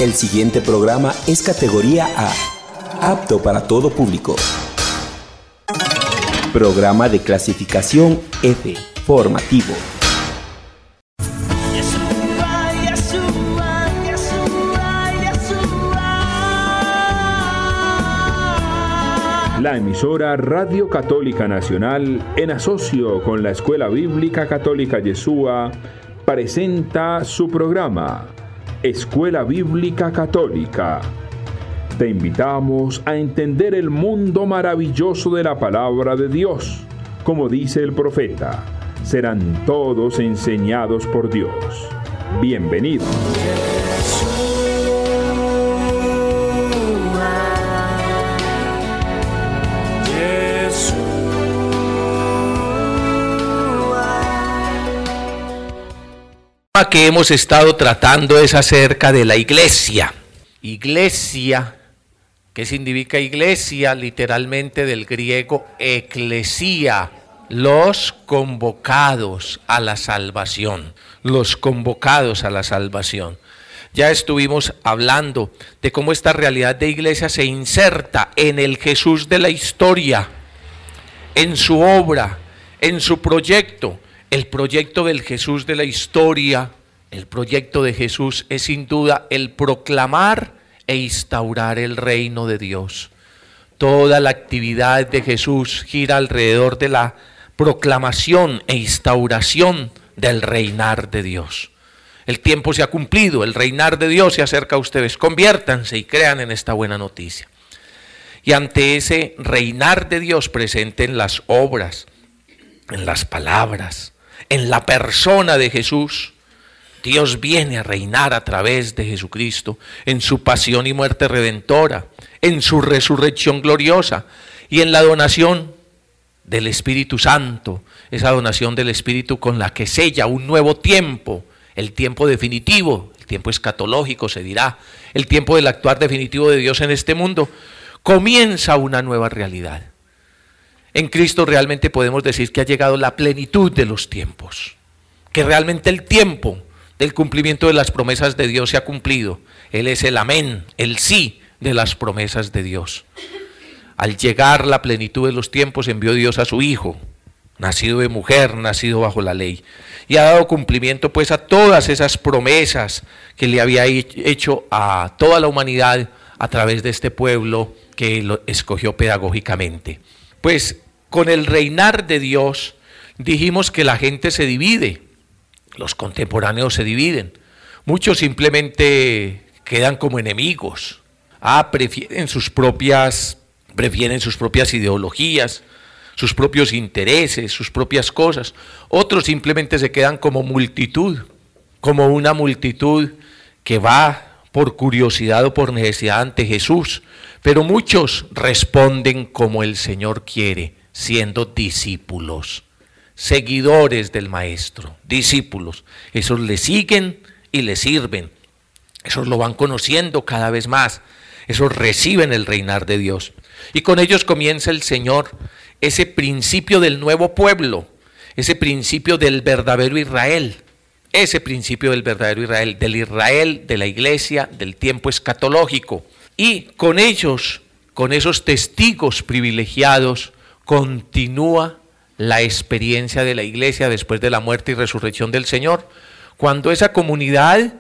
El siguiente programa es categoría A, apto para todo público. Programa de clasificación F, formativo. La emisora Radio Católica Nacional, en asocio con la Escuela Bíblica Católica Yeshua, presenta su programa, Escuela Bíblica Católica. Te invitamos a entender el mundo maravilloso de la palabra de Dios. Como dice el profeta, serán todos enseñados por Dios. Bienvenidos. Que hemos estado tratando es acerca de la iglesia. Iglesia, ¿qué significa iglesia? Literalmente del griego eclesia, los convocados a la salvación, los convocados a la salvación. Ya estuvimos hablando de cómo esta realidad de iglesia se inserta en el Jesús de la historia, en su obra, en su proyecto. El proyecto del Jesús de la historia, el proyecto de Jesús es sin duda el proclamar e instaurar el reino de Dios. Toda la actividad de Jesús gira alrededor de la proclamación e instauración del reinar de Dios. El tiempo se ha cumplido, el reinar de Dios se acerca a ustedes. Conviértanse y crean en esta buena noticia. Y ante ese reinar de Dios presente en las obras, en las palabras, en la persona de Jesús, Dios viene a reinar a través de Jesucristo, en su pasión y muerte redentora, en su resurrección gloriosa y en la donación del Espíritu Santo, esa donación del Espíritu con la que sella un nuevo tiempo, el tiempo definitivo, el tiempo escatológico se dirá, el tiempo del actuar definitivo de Dios en este mundo. Comienza una nueva realidad. En Cristo realmente podemos decir que ha llegado la plenitud de los tiempos, que realmente el tiempo del cumplimiento de las promesas de Dios se ha cumplido. Él es el amén, el sí de las promesas de Dios. Al llegar la plenitud de los tiempos envió Dios a su Hijo, nacido de mujer, nacido bajo la ley, y ha dado cumplimiento pues a todas esas promesas que le había hecho a toda la humanidad a través de este pueblo que lo escogió pedagógicamente. Pues con el reinar de Dios dijimos que la gente se divide, los contemporáneos se dividen, muchos simplemente quedan como enemigos, prefieren sus propias ideologías, sus propios intereses, sus propias cosas. Otros simplemente se quedan como multitud, como una multitud que va por curiosidad o por necesidad ante Jesús, pero muchos responden como el Señor quiere, siendo discípulos, seguidores del Maestro, discípulos. Esos le siguen y le sirven, esos lo van conociendo cada vez más, esos reciben el reinar de Dios. Y con ellos comienza el Señor ese principio del nuevo pueblo, ese principio del verdadero Israel, ese principio del verdadero Israel, del Israel de la iglesia, del tiempo escatológico. Y con ellos, con esos testigos privilegiados, continúa la experiencia de la iglesia después de la muerte y resurrección del Señor, cuando esa comunidad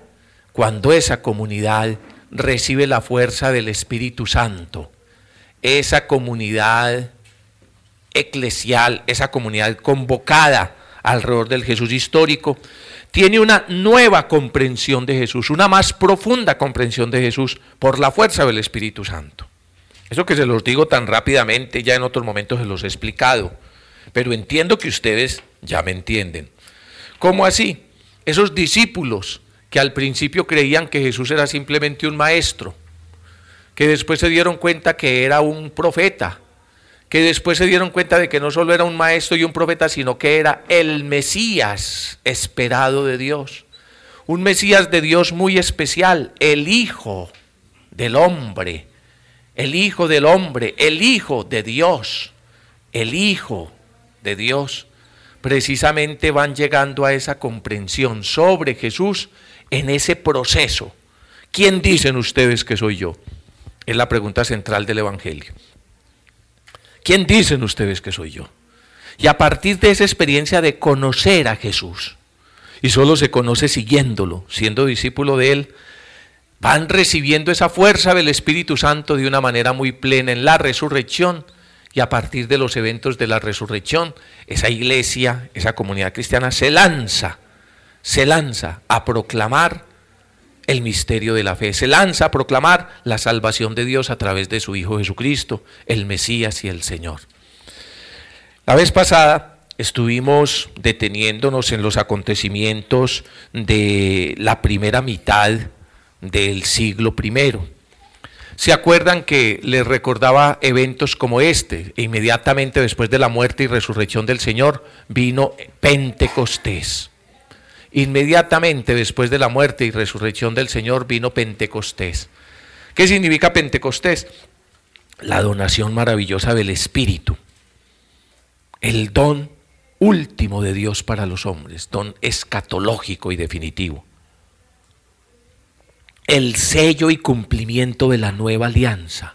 recibe la fuerza del Espíritu Santo, esa comunidad eclesial, esa comunidad convocada alrededor del Jesús histórico, tiene una nueva comprensión de Jesús, una más profunda comprensión de Jesús por la fuerza del Espíritu Santo. Eso que se los digo tan rápidamente, ya en otros momentos se los he explicado, pero entiendo que ustedes ya me entienden. ¿Cómo así? Esos discípulos que al principio creían que Jesús era simplemente un maestro, que después se dieron cuenta que era un profeta, que después se dieron cuenta de que no solo era un maestro y un profeta, sino que era el Mesías esperado de Dios. Un Mesías de Dios muy especial, el Hijo del Hombre, el Hijo del Hombre, el Hijo de Dios, el Hijo de Dios. Precisamente van llegando a esa comprensión sobre Jesús en ese proceso ¿Quién dicen ustedes que soy yo? Es la pregunta central del Evangelio. ¿Quién dicen ustedes que soy yo? Y a partir de esa experiencia de conocer a Jesús, y solo se conoce siguiéndolo, siendo discípulo de Él, van recibiendo esa fuerza del Espíritu Santo de una manera muy plena en la resurrección, y a partir de los eventos de la resurrección, esa iglesia, esa comunidad cristiana se lanza a proclamar el misterio de la fe, se lanza a proclamar la salvación de Dios a través de su Hijo Jesucristo, el Mesías y el Señor. La vez pasada estuvimos deteniéndonos en los acontecimientos de la primera mitad del siglo I. ¿Se acuerdan que les recordaba eventos como este? E inmediatamente después de la muerte y resurrección del Señor vino Pentecostés. Inmediatamente después de la muerte y resurrección del Señor vino Pentecostés. ¿Qué significa Pentecostés? La donación maravillosa del Espíritu. El don último de Dios para los hombres, don escatológico y definitivo. El sello y cumplimiento de la nueva alianza.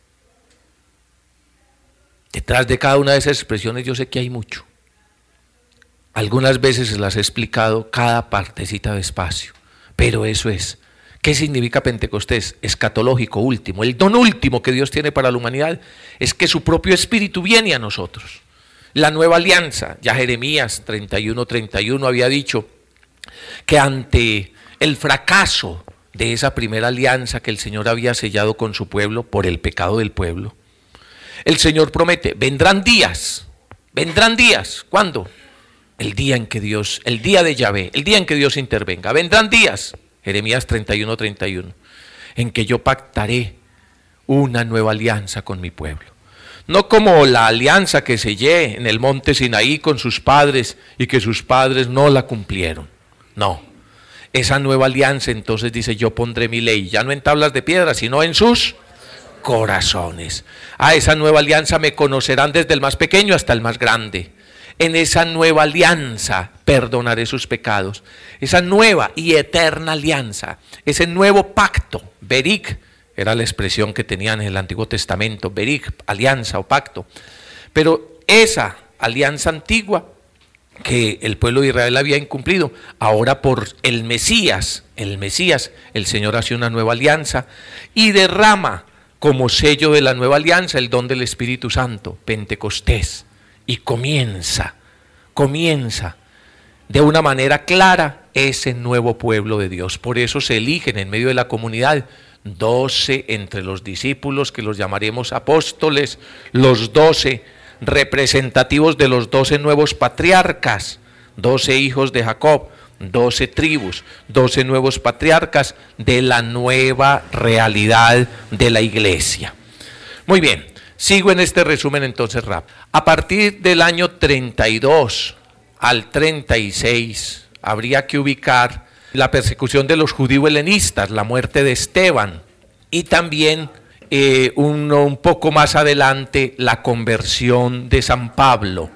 Detrás de cada una de esas expresiones yo sé que hay mucho. Algunas veces se las he explicado cada partecita despacio, pero eso es. ¿Qué significa Pentecostés? Escatológico, último. El don último que Dios tiene para la humanidad es que su propio Espíritu viene a nosotros. La nueva alianza, ya Jeremías 31:31 había dicho que ante el fracaso de esa primera alianza que el Señor había sellado con su pueblo por el pecado del pueblo, el Señor promete, vendrán días, ¿cuándo? El día de Yahvé, el día en que Dios intervenga, vendrán días, Jeremías 31:31, en que yo pactaré una nueva alianza con mi pueblo. No como la alianza que sellé en el monte Sinaí con sus padres y que sus padres no la cumplieron. No, esa nueva alianza entonces dice, yo pondré mi ley, ya no en tablas de piedra, sino en sus corazones. A esa nueva alianza me conocerán desde el más pequeño hasta el más grande. En esa nueva alianza perdonaré sus pecados. Esa nueva y eterna alianza, ese nuevo pacto, Berik, era la expresión que tenían en el Antiguo Testamento, Berik, alianza o pacto. Pero esa alianza antigua que el pueblo de Israel había incumplido, ahora por el Mesías, el Señor hace una nueva alianza y derrama como sello de la nueva alianza el don del Espíritu Santo, Pentecostés, y comienza de una manera clara ese nuevo pueblo de Dios. Por eso se eligen en medio de la comunidad 12 entre los discípulos, que los llamaremos apóstoles, los 12 representativos de los 12 nuevos patriarcas, 12 hijos de Jacob, 12 tribus, 12 nuevos patriarcas de la nueva realidad de la iglesia. Muy bien, sigo en este resumen entonces rápido. A partir del año 32 al 36 habría que ubicar la persecución de los judíos helenistas, la muerte de Esteban y también un poco más adelante la conversión de San Pablo,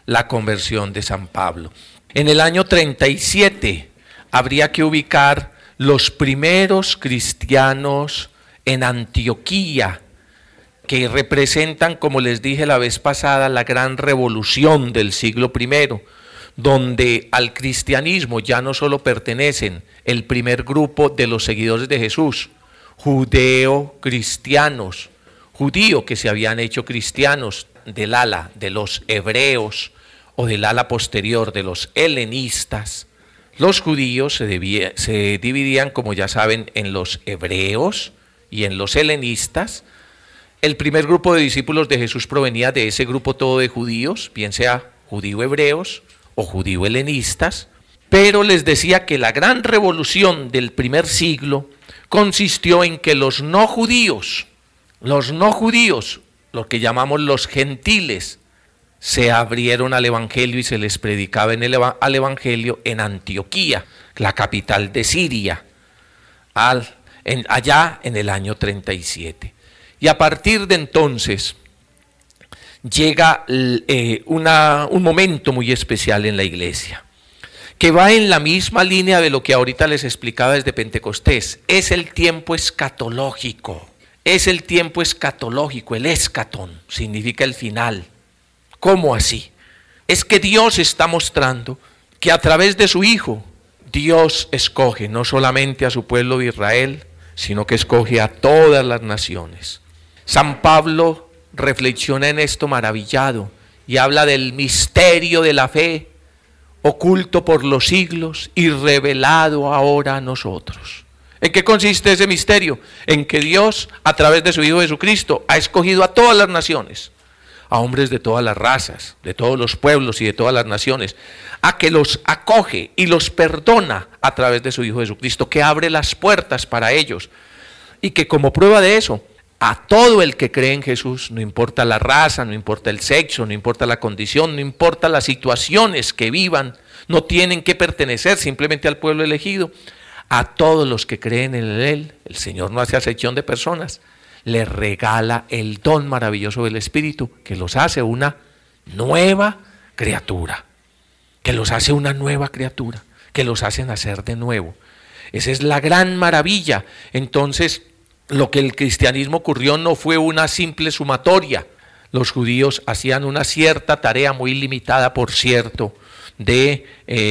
En el año 37 habría que ubicar los primeros cristianos en Antioquía, que representan, como les dije la vez pasada, la gran revolución del siglo I, donde al cristianismo ya no solo pertenecen el primer grupo de los seguidores de Jesús, judío-cristianos, judíos que se habían hecho cristianos del ala de los hebreos o del ala posterior de los helenistas. Los judíos se dividían, como ya saben, en los hebreos y en los helenistas. El primer grupo de discípulos de Jesús provenía de ese grupo todo de judíos, bien sea judío-hebreos o judío-helenistas, pero les decía que la gran revolución del primer siglo consistió en que los no judíos, lo que llamamos los gentiles, se abrieron al evangelio y se les predicaba al evangelio en Antioquía, la capital de Siria, allá en el año 37. Y a partir de entonces llega un momento muy especial en la iglesia, que va en la misma línea de lo que ahorita les explicaba desde Pentecostés. Es el tiempo escatológico. Es el tiempo escatológico. El escatón significa el final. ¿Cómo así? Es que Dios está mostrando que a través de su Hijo, Dios escoge no solamente a su pueblo de Israel, sino que escoge a todas las naciones. San Pablo reflexiona en esto maravillado y habla del misterio de la fe, oculto por los siglos y revelado ahora a nosotros. ¿En qué consiste ese misterio? En que Dios, a través de su Hijo Jesucristo, ha escogido a todas las naciones, a hombres de todas las razas, de todos los pueblos y de todas las naciones, a que los acoge y los perdona a través de su Hijo Jesucristo, que abre las puertas para ellos, y que como prueba de eso, a todo el que cree en Jesús, no importa la raza, no importa el sexo, no importa la condición, no importa las situaciones que vivan, no tienen que pertenecer simplemente al pueblo elegido, a todos los que creen en Él, el Señor no hace acepción de personas, les regala el don maravilloso del Espíritu, que los hace una nueva criatura, que los hace una nueva criatura, que los hace nacer de nuevo. Esa es la gran maravilla. Entonces, lo que el cristianismo ocurrió no fue una simple sumatoria. Los judíos hacían una cierta tarea muy limitada, por cierto, de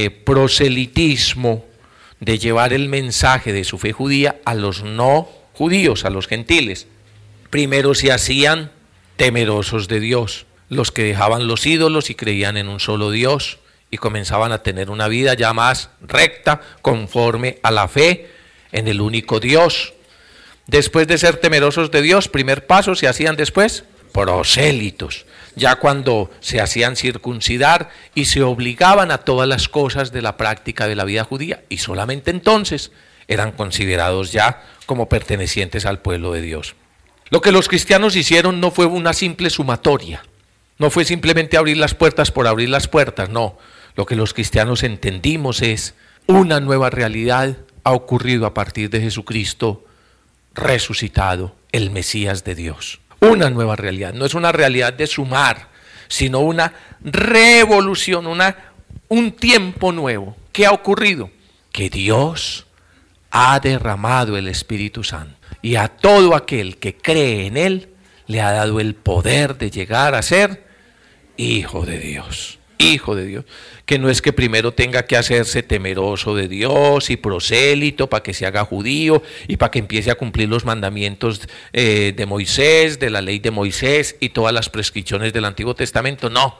proselitismo, de llevar el mensaje de su fe judía a los no judíos, a los gentiles. Primero se hacían temerosos de Dios, los que dejaban los ídolos y creían en un solo Dios y comenzaban a tener una vida ya más recta, conforme a la fe en el único Dios. Después de ser temerosos de Dios, primer paso, se hacían después prosélitos, ya cuando se hacían circuncidar y se obligaban a todas las cosas de la práctica de la vida judía, y solamente entonces eran considerados ya como pertenecientes al pueblo de Dios. Lo que los cristianos hicieron no fue una simple sumatoria, no fue simplemente abrir las puertas por abrir las puertas, no. Lo que los cristianos entendimos es una nueva realidad ha ocurrido a partir de Jesucristo resucitado, el Mesías de Dios. Una nueva realidad, no es una realidad de sumar, sino una revolución, un tiempo nuevo. ¿Qué ha ocurrido? Que Dios ha derramado el Espíritu Santo y a todo aquel que cree en Él le ha dado el poder de llegar a ser hijo de Dios. Hijo de Dios, que no es que primero tenga que hacerse temeroso de Dios y prosélito para que se haga judío y para que empiece a cumplir los mandamientos de Moisés, de la ley de Moisés y todas las prescripciones del Antiguo Testamento. No,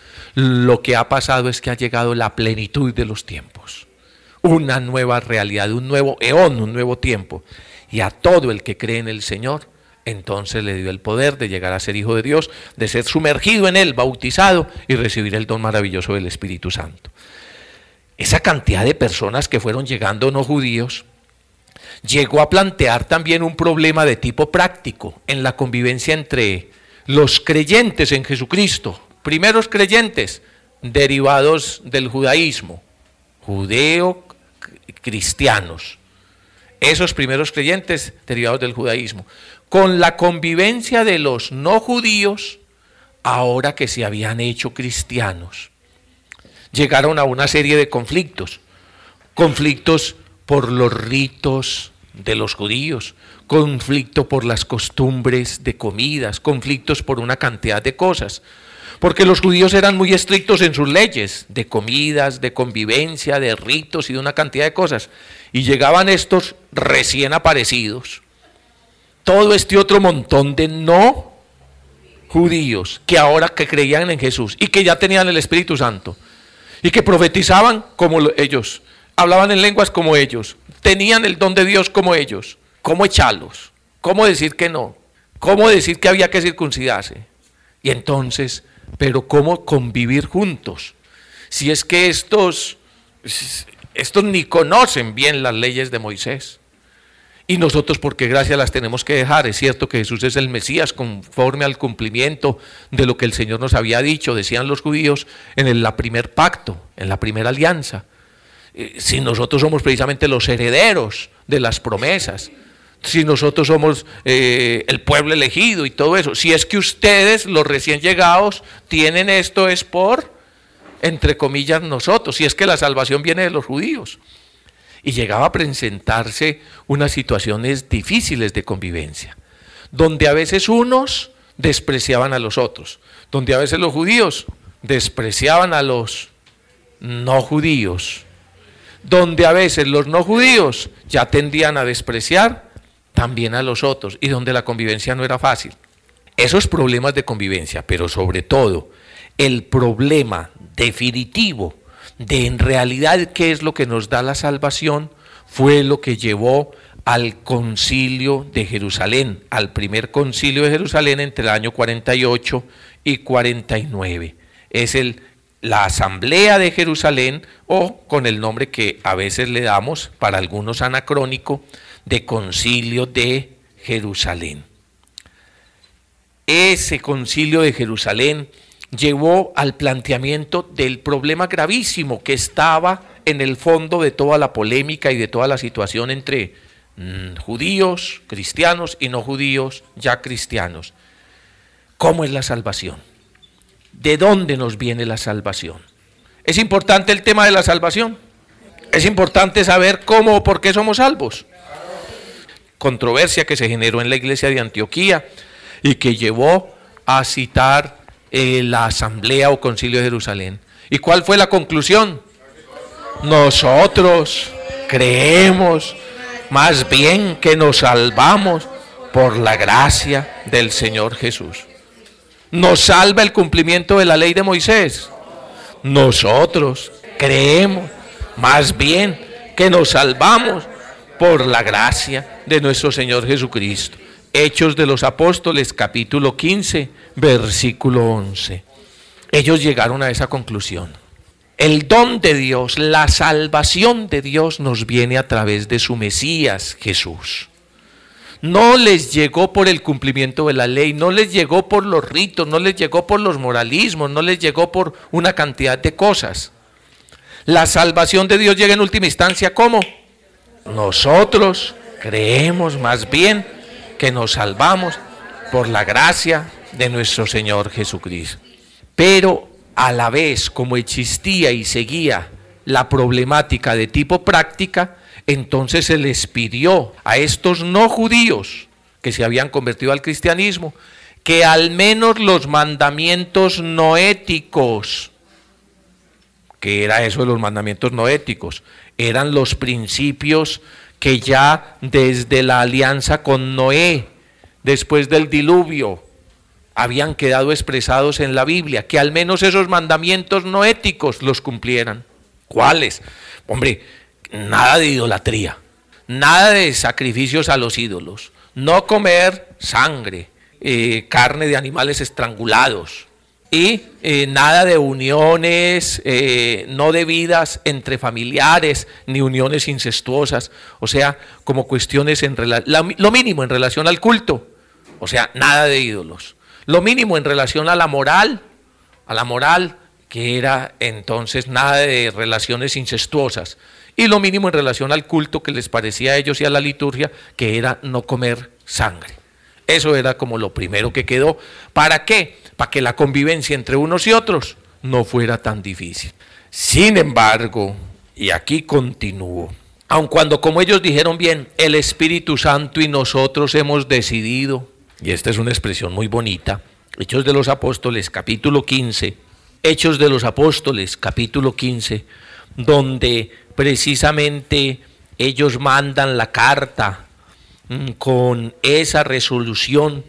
lo que ha pasado es que ha llegado la plenitud de los tiempos, una nueva realidad, un nuevo eón, un nuevo tiempo, y a todo el que cree en el Señor entonces le dio el poder de llegar a ser hijo de Dios, de ser sumergido en Él, bautizado y recibir el don maravilloso del Espíritu Santo. Esa cantidad de personas que fueron llegando no judíos llegó a plantear también un problema de tipo práctico en la convivencia entre los creyentes en Jesucristo, primeros creyentes derivados del judaísmo, judeo-cristianos, esos primeros creyentes derivados del judaísmo, con la convivencia de los no judíos, ahora que se habían hecho cristianos. Llegaron a una serie de conflictos por los ritos de los judíos, conflicto por las costumbres de comidas, conflictos por una cantidad de cosas, porque los judíos eran muy estrictos en sus leyes, de comidas, de convivencia, de ritos y de una cantidad de cosas, y llegaban estos recién aparecidos, todo este otro montón de no judíos que ahora que creían en Jesús y que ya tenían el Espíritu Santo y que profetizaban como ellos, hablaban en lenguas como ellos, tenían el don de Dios como ellos. ¿Cómo echarlos? ¿Cómo decir que no? ¿Cómo decir que había que circuncidarse? Y entonces, pero ¿cómo convivir juntos? Si es que estos ni conocen bien las leyes de Moisés. Y nosotros, porque gracia las tenemos que dejar. Es cierto que Jesús es el Mesías conforme al cumplimiento de lo que el Señor nos había dicho, decían los judíos, en el primer pacto, en la primera alianza. Si nosotros somos precisamente los herederos de las promesas, si nosotros somos el pueblo elegido y todo eso, si es que ustedes, los recién llegados, tienen esto es por entre comillas, nosotros, si es que la salvación viene de los judíos. Y llegaba a presentarse unas situaciones difíciles de convivencia, donde a veces unos despreciaban a los otros, donde a veces los judíos despreciaban a los no judíos, donde a veces los no judíos ya tendían a despreciar también a los otros, y donde la convivencia no era fácil. Esos problemas de convivencia, pero sobre todo el problema definitivo de en realidad qué es lo que nos da la salvación, fue lo que llevó al concilio de Jerusalén, al primer concilio de Jerusalén entre el año 48 y 49. Es la asamblea de Jerusalén, o con el nombre que a veces le damos, para algunos anacrónico, de concilio de Jerusalén. Ese concilio de Jerusalén llevó al planteamiento del problema gravísimo que estaba en el fondo de toda la polémica y de toda la situación entre judíos, cristianos y no judíos, ya cristianos. ¿Cómo es la salvación? ¿De dónde nos viene la salvación? ¿Es importante el tema de la salvación? ¿Es importante saber cómo o por qué somos salvos? Controversia que se generó en la iglesia de Antioquía y que llevó a citar la asamblea o concilio de Jerusalén. ¿Y cuál fue la conclusión? Nosotros creemos más bien que nos salvamos por la gracia del Señor Jesús. ¿Nos salva el cumplimiento de la ley de Moisés? Nosotros creemos más bien que nos salvamos por la gracia de nuestro Señor Jesucristo. Hechos de los Apóstoles, capítulo 15, versículo 11. Ellos llegaron a esa conclusión. El don de Dios, la salvación de Dios nos viene a través de su Mesías, Jesús. No les llegó por el cumplimiento de la ley, no les llegó por los ritos, no les llegó por los moralismos, no les llegó por una cantidad de cosas. La salvación de Dios llega en última instancia, ¿cómo? Nosotros creemos más bien que nos salvamos por la gracia de nuestro Señor Jesucristo. Pero a la vez, como existía y seguía la problemática de tipo práctica, entonces se les pidió a estos no judíos que se habían convertido al cristianismo, que al menos los mandamientos noéticos, ¿qué era eso de los mandamientos noéticos? Eran los principios que ya desde la alianza con Noé, después del diluvio, habían quedado expresados en la Biblia, que al menos esos mandamientos noéticos los cumplieran. ¿Cuáles? Hombre, nada de idolatría, nada de sacrificios a los ídolos, no comer sangre, carne de animales estrangulados, y nada de uniones no debidas entre familiares, ni uniones incestuosas, o sea, como cuestiones lo mínimo en relación al culto, o sea, nada de ídolos. Lo mínimo en relación a la moral, que era entonces nada de relaciones incestuosas, y lo mínimo en relación al culto que les parecía a ellos y a la liturgia, que era no comer sangre. Eso era como lo primero que quedó. ¿Para qué? Para que la convivencia entre unos y otros no fuera tan difícil. Sin embargo, y aquí continúo, aun cuando, como ellos dijeron bien, el Espíritu Santo y nosotros hemos decidido, y esta es una expresión muy bonita, Hechos de los Apóstoles, capítulo 15, Hechos de los Apóstoles, capítulo 15, donde precisamente ellos mandan la carta con esa resolución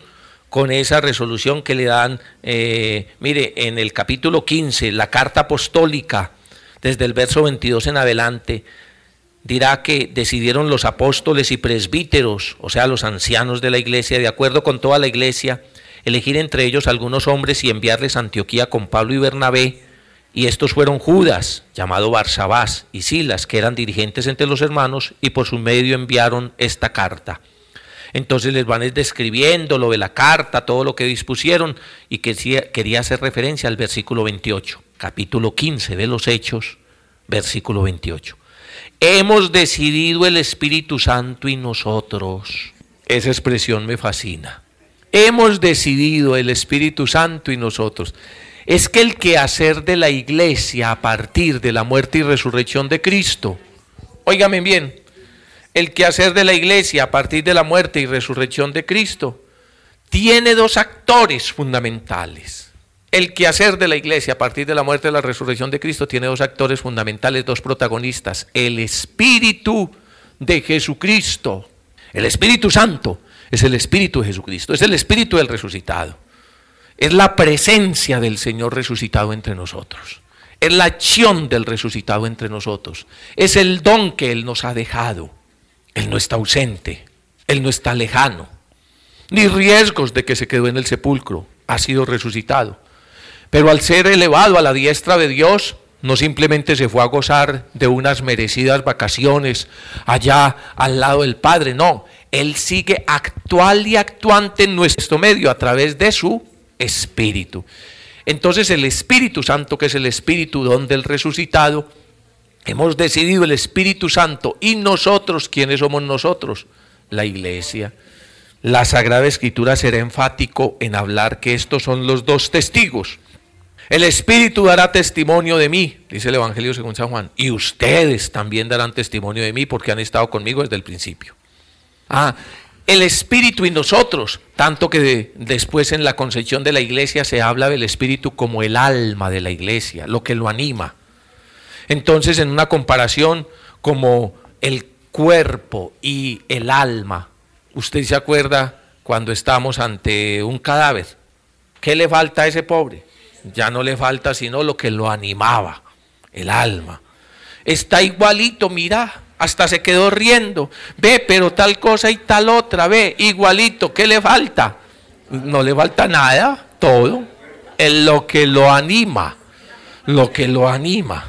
que le dan, mire, en el capítulo 15, la carta apostólica, desde el verso 22 en adelante, dirá que decidieron los apóstoles y presbíteros, o sea, los ancianos de la iglesia, de acuerdo con toda la iglesia, elegir entre ellos algunos hombres y enviarles a Antioquía con Pablo y Bernabé, y estos fueron Judas, llamado Barsabás, y Silas, que eran dirigentes entre los hermanos, y por su medio enviaron esta carta. Entonces les van describiendo lo de la carta, todo lo que dispusieron, y que quería hacer referencia al versículo 28, capítulo 15 de los Hechos, versículo 28. Hemos decidido el Espíritu Santo y nosotros. Esa expresión me fascina. Hemos decidido el Espíritu Santo y nosotros. es que el quehacer de la iglesia a partir de la muerte y resurrección de Cristo, óigame bien, el quehacer de la iglesia a partir de la muerte y resurrección de Cristo tiene dos actores fundamentales. El quehacer de la iglesia a partir de la muerte y la resurrección de Cristo tiene dos actores fundamentales, dos protagonistas: el Espíritu de Jesucristo. El Espíritu Santo es el Espíritu de Jesucristo, es el Espíritu del resucitado. Es la presencia del Señor resucitado entre nosotros. Es la acción del resucitado entre nosotros. Es el don que Él nos ha dejado. Él no está ausente, Él no está lejano. Ni riesgos de que se quedó en el sepulcro, ha sido resucitado. Pero al ser elevado a la diestra de Dios, no simplemente se fue a gozar de unas merecidas vacaciones allá al lado del Padre, no. Él sigue actual y actuante en nuestro medio a través de su Espíritu. Entonces el Espíritu Santo, que es el Espíritu don del resucitado, hemos decidido el Espíritu Santo. Y nosotros, ¿quiénes somos nosotros? La iglesia. La Sagrada Escritura será enfático en hablar que estos son los dos testigos. El Espíritu dará testimonio de mí, dice el Evangelio según San Juan, y ustedes también darán testimonio de mí porque han estado conmigo desde el principio. El Espíritu y nosotros, tanto que después en la concepción de la iglesia se habla del Espíritu como el alma de la iglesia, lo que lo anima. Entonces, en una comparación como el cuerpo y el alma, usted se acuerda cuando estamos ante un cadáver, ¿qué le falta a ese pobre? Ya no le falta sino lo que lo animaba, el alma. Está igualito, mira. Hasta se quedó riendo, ve, pero tal cosa y tal otra, ve, igualito, ¿qué le falta? No le falta nada, todo, en lo que lo anima, lo que lo anima.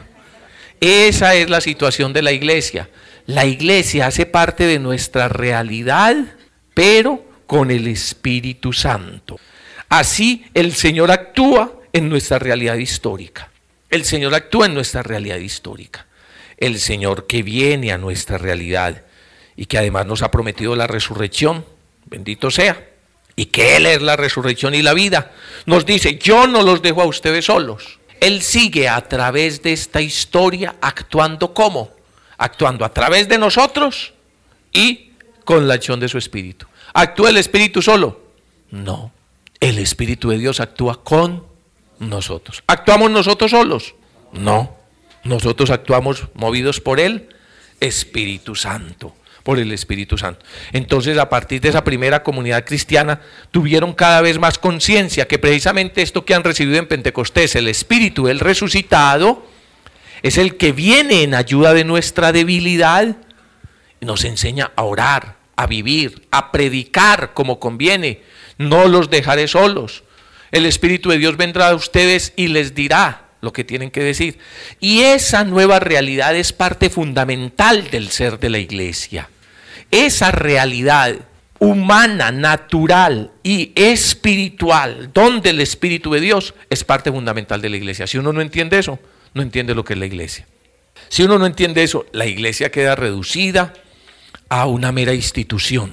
Esa es la situación de la iglesia. La iglesia hace parte de nuestra realidad, pero con el Espíritu Santo. Así el Señor actúa en nuestra realidad histórica. El Señor actúa en nuestra realidad histórica. El Señor que viene a nuestra realidad y que además nos ha prometido la resurrección, bendito sea, y que Él es la resurrección y la vida, nos dice: yo no los dejo a ustedes solos. Él sigue a través de esta historia actuando ¿cómo? Actuando a través de nosotros y con la acción de su Espíritu. ¿Actúa el Espíritu solo? No, el Espíritu de Dios actúa con nosotros. ¿Actuamos nosotros solos? No. Nosotros actuamos movidos por el Espíritu Santo, por el Espíritu Santo. Entonces, a partir de esa primera comunidad cristiana, tuvieron cada vez más conciencia que precisamente esto que han recibido en Pentecostés, el Espíritu del resucitado, es el que viene en ayuda de nuestra debilidad y nos enseña a orar, a vivir, a predicar como conviene. No los dejaré solos. El Espíritu de Dios vendrá a ustedes y les dirá lo que tienen que decir. Y esa nueva realidad es parte fundamental del ser de la iglesia. Esa realidad humana, natural y espiritual, donde el Espíritu de Dios es parte fundamental de la iglesia. Si uno no entiende eso, no entiende lo que es la iglesia. Si uno no entiende eso, la iglesia queda reducida a una mera institución,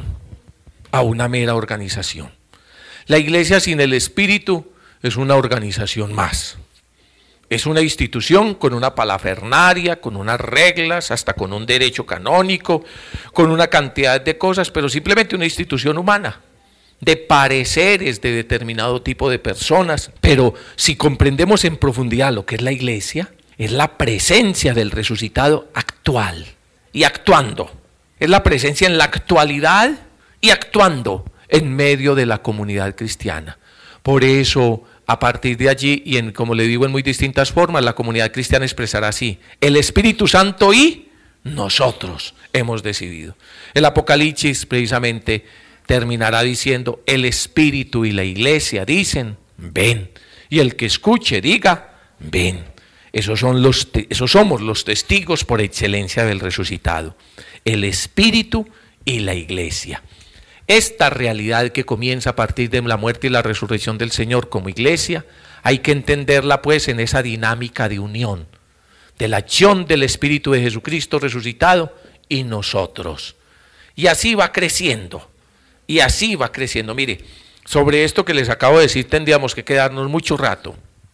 a una mera organización. La iglesia sin el Espíritu es una organización más. Es una institución con una parafernalia, con unas reglas, hasta con un derecho canónico, con una cantidad de cosas, pero simplemente una institución humana, de pareceres de determinado tipo de personas. Pero si comprendemos en profundidad lo que es la iglesia, es la presencia del resucitado actual y actuando. Es la presencia en la actualidad y actuando en medio de la comunidad cristiana. Por eso, a partir de allí, y como le digo en muy distintas formas, la comunidad cristiana expresará así: el Espíritu Santo y nosotros hemos decidido. El Apocalipsis precisamente terminará diciendo: el Espíritu y la iglesia dicen, ven. Y el que escuche diga, ven. Esos somos los testigos por excelencia del resucitado. El Espíritu y la iglesia. Esta realidad que comienza a partir de la muerte y la resurrección del Señor como iglesia, hay que entenderla pues en esa dinámica de unión, de la acción del Espíritu de Jesucristo resucitado y nosotros. Y así va creciendo, y así va creciendo. Mire, sobre esto que les acabo de decir tendríamos que quedarnos mucho rato,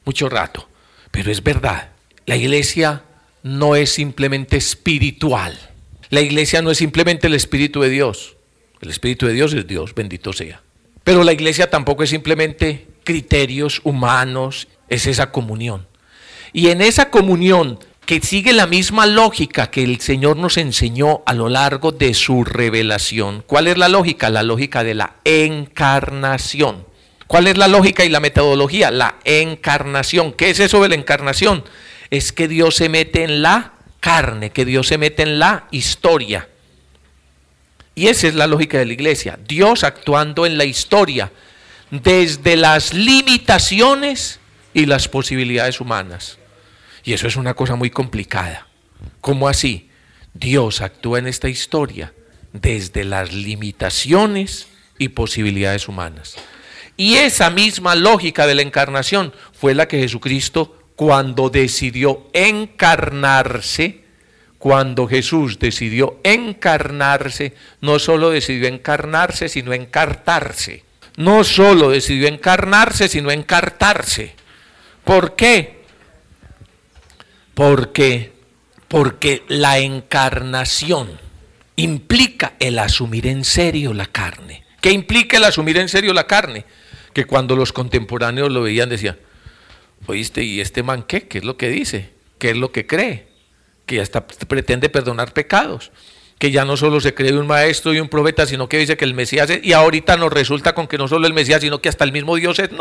mucho rato, pero es verdad. La iglesia no es simplemente espiritual. La iglesia no es simplemente el Espíritu de Dios. El Espíritu de Dios es Dios, bendito sea. Pero la iglesia tampoco es simplemente criterios humanos, es esa comunión. Y en esa comunión que sigue la misma lógica que el Señor nos enseñó a lo largo de su revelación. ¿Cuál es la lógica? La lógica de la encarnación. ¿Cuál es la lógica y la metodología? La encarnación. ¿Qué es eso de la encarnación? Es que Dios se mete en la carne, que Dios se mete en la historia. Y esa es la lógica de la iglesia. Dios actuando en la historia desde las limitaciones y las posibilidades humanas. Y eso es una cosa muy complicada. ¿Cómo así? Dios actúa en esta historia desde las limitaciones y posibilidades humanas. Y esa misma lógica de la encarnación fue la que Jesucristo, cuando decidió encarnarse, cuando Jesús decidió encarnarse, no solo decidió encarnarse, sino encartarse. No solo decidió encarnarse, sino encartarse. ¿Por qué? Porque la encarnación implica el asumir en serio la carne. ¿Qué implica el asumir en serio la carne? Que cuando los contemporáneos lo veían decían, oíste, ¿y este man qué? ¿Qué es lo que dice? ¿Qué es lo que cree? Que ya está, pretende perdonar pecados, que ya no solo se cree un maestro y un profeta, sino que dice que el Mesías es, y ahorita nos resulta con que no solo el Mesías, sino que hasta el mismo Dios es. No.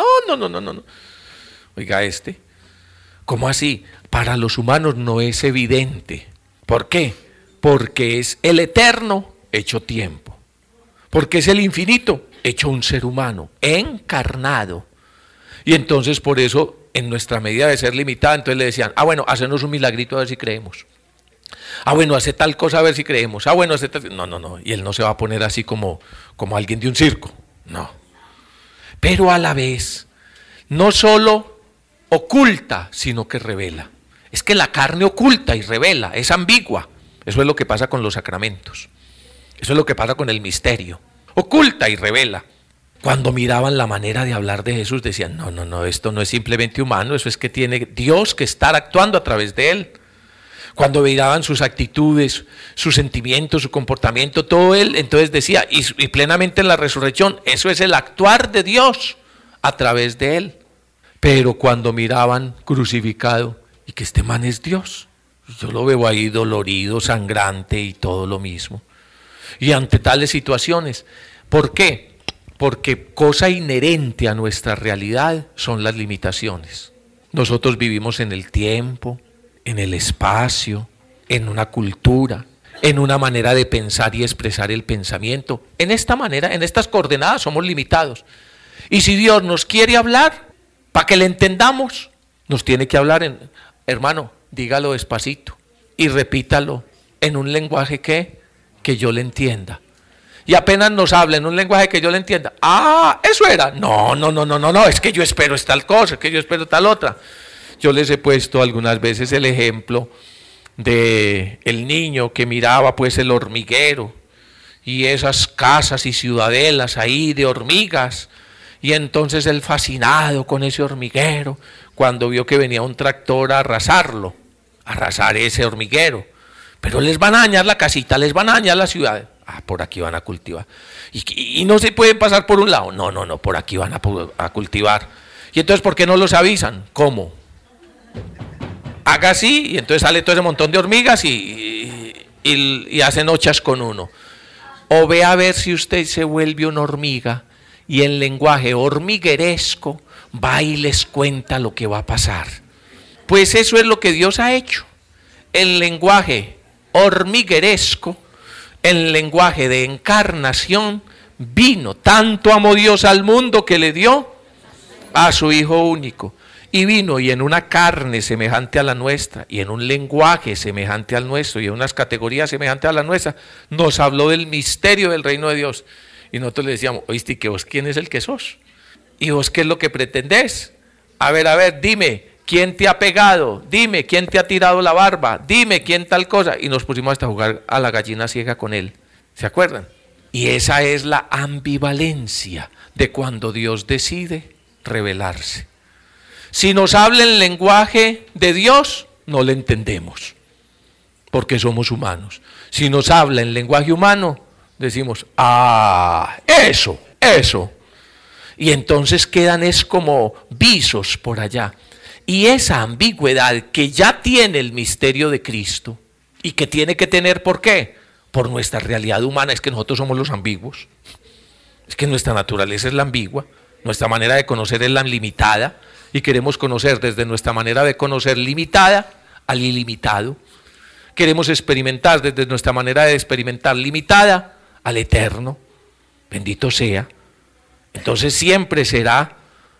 Oiga, ¿cómo así? Para los humanos no es evidente. ¿Por qué? Porque es el eterno hecho tiempo, porque es el infinito hecho un ser humano, encarnado. Y entonces por eso, en nuestra medida de ser limitada, entonces le decían, bueno, hacenos un milagrito a ver si creemos. Bueno, hace tal cosa a ver si creemos. Bueno, hace tal... No. Y él no se va a poner así como alguien de un circo. No. Pero a la vez, no solo oculta, sino que revela. Es que la carne oculta y revela, es ambigua. Eso es lo que pasa con los sacramentos. Eso es lo que pasa con el misterio. Oculta y revela. Cuando miraban la manera de hablar de Jesús, decían, no, esto no es simplemente humano, eso es que tiene Dios que estar actuando a través de él. Cuando miraban sus actitudes, sus sentimientos, su comportamiento, todo él, entonces decía, y plenamente en la resurrección, eso es el actuar de Dios a través de él. Pero cuando miraban crucificado, y que este man es Dios, yo lo veo ahí dolorido, sangrante y todo lo mismo. Y ante tales situaciones, ¿por qué? Porque cosa inherente a nuestra realidad son las limitaciones. Nosotros vivimos en el tiempo, en el espacio, en una cultura, en una manera de pensar y expresar el pensamiento. En esta manera, en estas coordenadas somos limitados. Y si Dios nos quiere hablar, para que le entendamos, nos tiene que hablar hermano, dígalo despacito y repítalo en un lenguaje que yo le entienda. Y apenas nos habla en un lenguaje que yo le entienda. Eso era. No, es que yo espero es tal cosa, es que yo espero tal otra. Yo les he puesto algunas veces el ejemplo de el niño que miraba pues el hormiguero y esas casas y ciudadelas ahí de hormigas, y entonces él fascinado con ese hormiguero, cuando vio que venía un tractor a arrasarlo, a arrasar ese hormiguero. Pero les van a dañar la casita, les van a dañar la ciudad. Por aquí van a cultivar. Y no se pueden pasar por un lado. No, por aquí van a cultivar. Y entonces, ¿por qué no los avisan? ¿Cómo? Haga así, y entonces sale todo ese montón de hormigas y hacen ochas con uno. O ve a ver si usted se vuelve una hormiga y en lenguaje hormigueresco va y les cuenta lo que va a pasar. Pues eso es lo que Dios ha hecho. En lenguaje hormigueresco, en lenguaje de encarnación, vino. Tanto amó Dios al mundo que le dio a su Hijo único. Y vino y en una carne semejante a la nuestra, y en un lenguaje semejante al nuestro, y en unas categorías semejantes a la nuestra, nos habló del misterio del reino de Dios. Y nosotros le decíamos, oíste, ¿y que vos quién es el que sos? ¿Y vos qué es lo que pretendés? A ver, dime, ¿quién te ha pegado? Dime, ¿quién te ha tirado la barba? Dime, ¿quién tal cosa? Y nos pusimos hasta a jugar a la gallina ciega con él. ¿Se acuerdan? Y esa es la ambivalencia de cuando Dios decide revelarse. Si nos habla en lenguaje de Dios, no le entendemos, porque somos humanos. Si nos habla en lenguaje humano, decimos, eso. Y entonces quedan es como visos por allá. Y esa ambigüedad que ya tiene el misterio de Cristo, y que tiene que tener, ¿por qué? Por nuestra realidad humana, es que nosotros somos los ambiguos. Es que nuestra naturaleza es la ambigua, nuestra manera de conocer es la limitada, y queremos conocer desde nuestra manera de conocer limitada al ilimitado. Queremos experimentar desde nuestra manera de experimentar limitada al eterno. Bendito sea. Entonces siempre será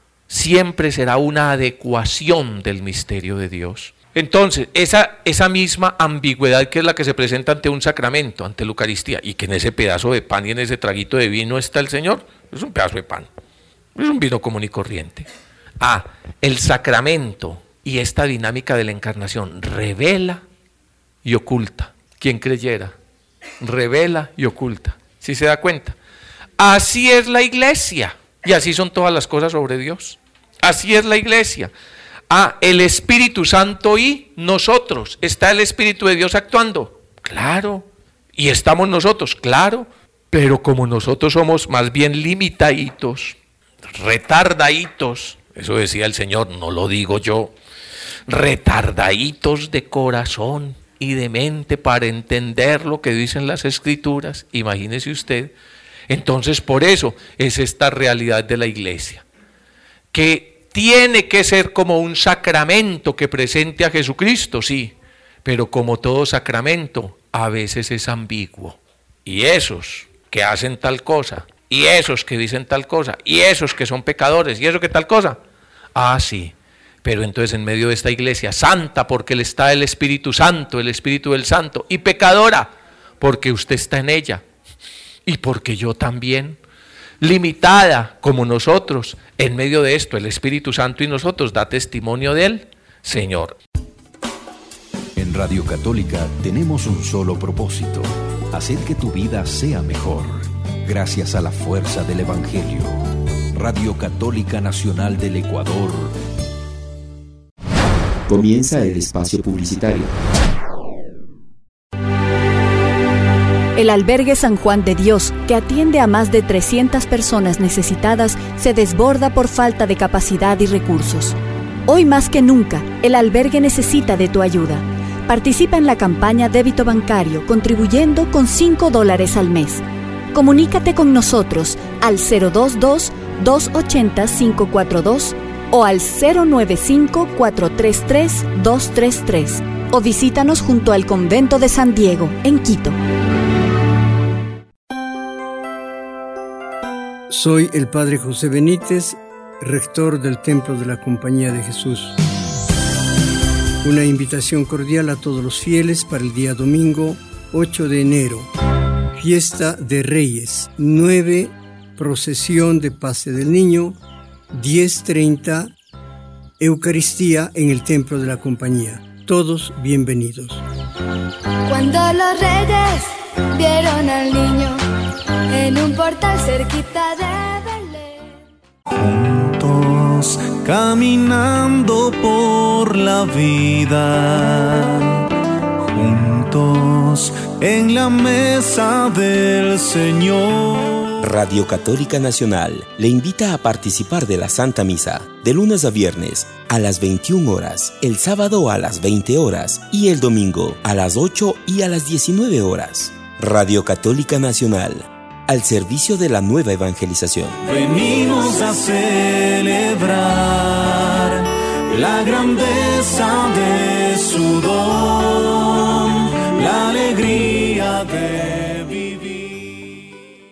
una adecuación del misterio de Dios. Entonces, esa misma ambigüedad que es la que se presenta ante un sacramento, ante la Eucaristía, y que en ese pedazo de pan y en ese traguito de vino está el Señor, es un pedazo de pan, es un vino común y corriente. El sacramento y esta dinámica de la encarnación revela y oculta. Quien creyera, revela y oculta. ¿Sí se da cuenta? Así es la iglesia, y así son todas las cosas sobre Dios. Así es la iglesia. El Espíritu Santo y nosotros. ¿Está el Espíritu de Dios actuando? Claro. ¿Y estamos nosotros? Claro. Pero como nosotros somos más bien limitaditos, retardaditos, eso decía el Señor, no lo digo yo, retardaditos de corazón y de mente para entender lo que dicen las Escrituras, imagínese usted. Entonces por eso es esta realidad de la iglesia, que tiene que ser como un sacramento que presente a Jesucristo, sí, pero como todo sacramento, a veces es ambiguo. Y esos que hacen tal cosa, y esos que dicen tal cosa, y esos que son pecadores, y eso que tal cosa, sí. Pero entonces en medio de esta iglesia santa, porque está el Espíritu Santo, el Espíritu del Santo, y pecadora, porque usted está en ella, y porque yo también, limitada como nosotros, en medio de esto el Espíritu Santo y nosotros da testimonio del Señor. En Radio Católica tenemos un solo propósito: hacer que tu vida sea mejor, gracias a la fuerza del Evangelio. Radio Católica Nacional del Ecuador. Comienza el espacio publicitario. El albergue San Juan de Dios, que atiende a más de 300 personas necesitadas, se desborda por falta de capacidad y recursos. Hoy más que nunca, el albergue necesita de tu ayuda. Participa en la campaña Débito Bancario, contribuyendo con $5 al mes. Comunícate con nosotros al 022-280-542 o al 095-433-233 o visítanos junto al Convento de San Diego, en Quito. Soy el Padre José Benítez, rector del Templo de la Compañía de Jesús. Una invitación cordial a todos los fieles para el día domingo 8 de enero, Fiesta de Reyes, 9, Procesión de Pase del Niño, 10:30, Eucaristía en el Templo de la Compañía. Todos bienvenidos. Cuando los reyes vieron al niño en un portal cerquita de Belén. Juntos caminando por la vida, juntos en la mesa del Señor. Radio Católica Nacional le invita a participar de la Santa Misa de lunes a viernes a las 21 horas, el sábado a las 20 horas y el domingo a las 8 y a las 19 horas. Radio Católica Nacional, al servicio de la nueva evangelización. Venimos a celebrar la grandeza de su don, la alegría de vivir.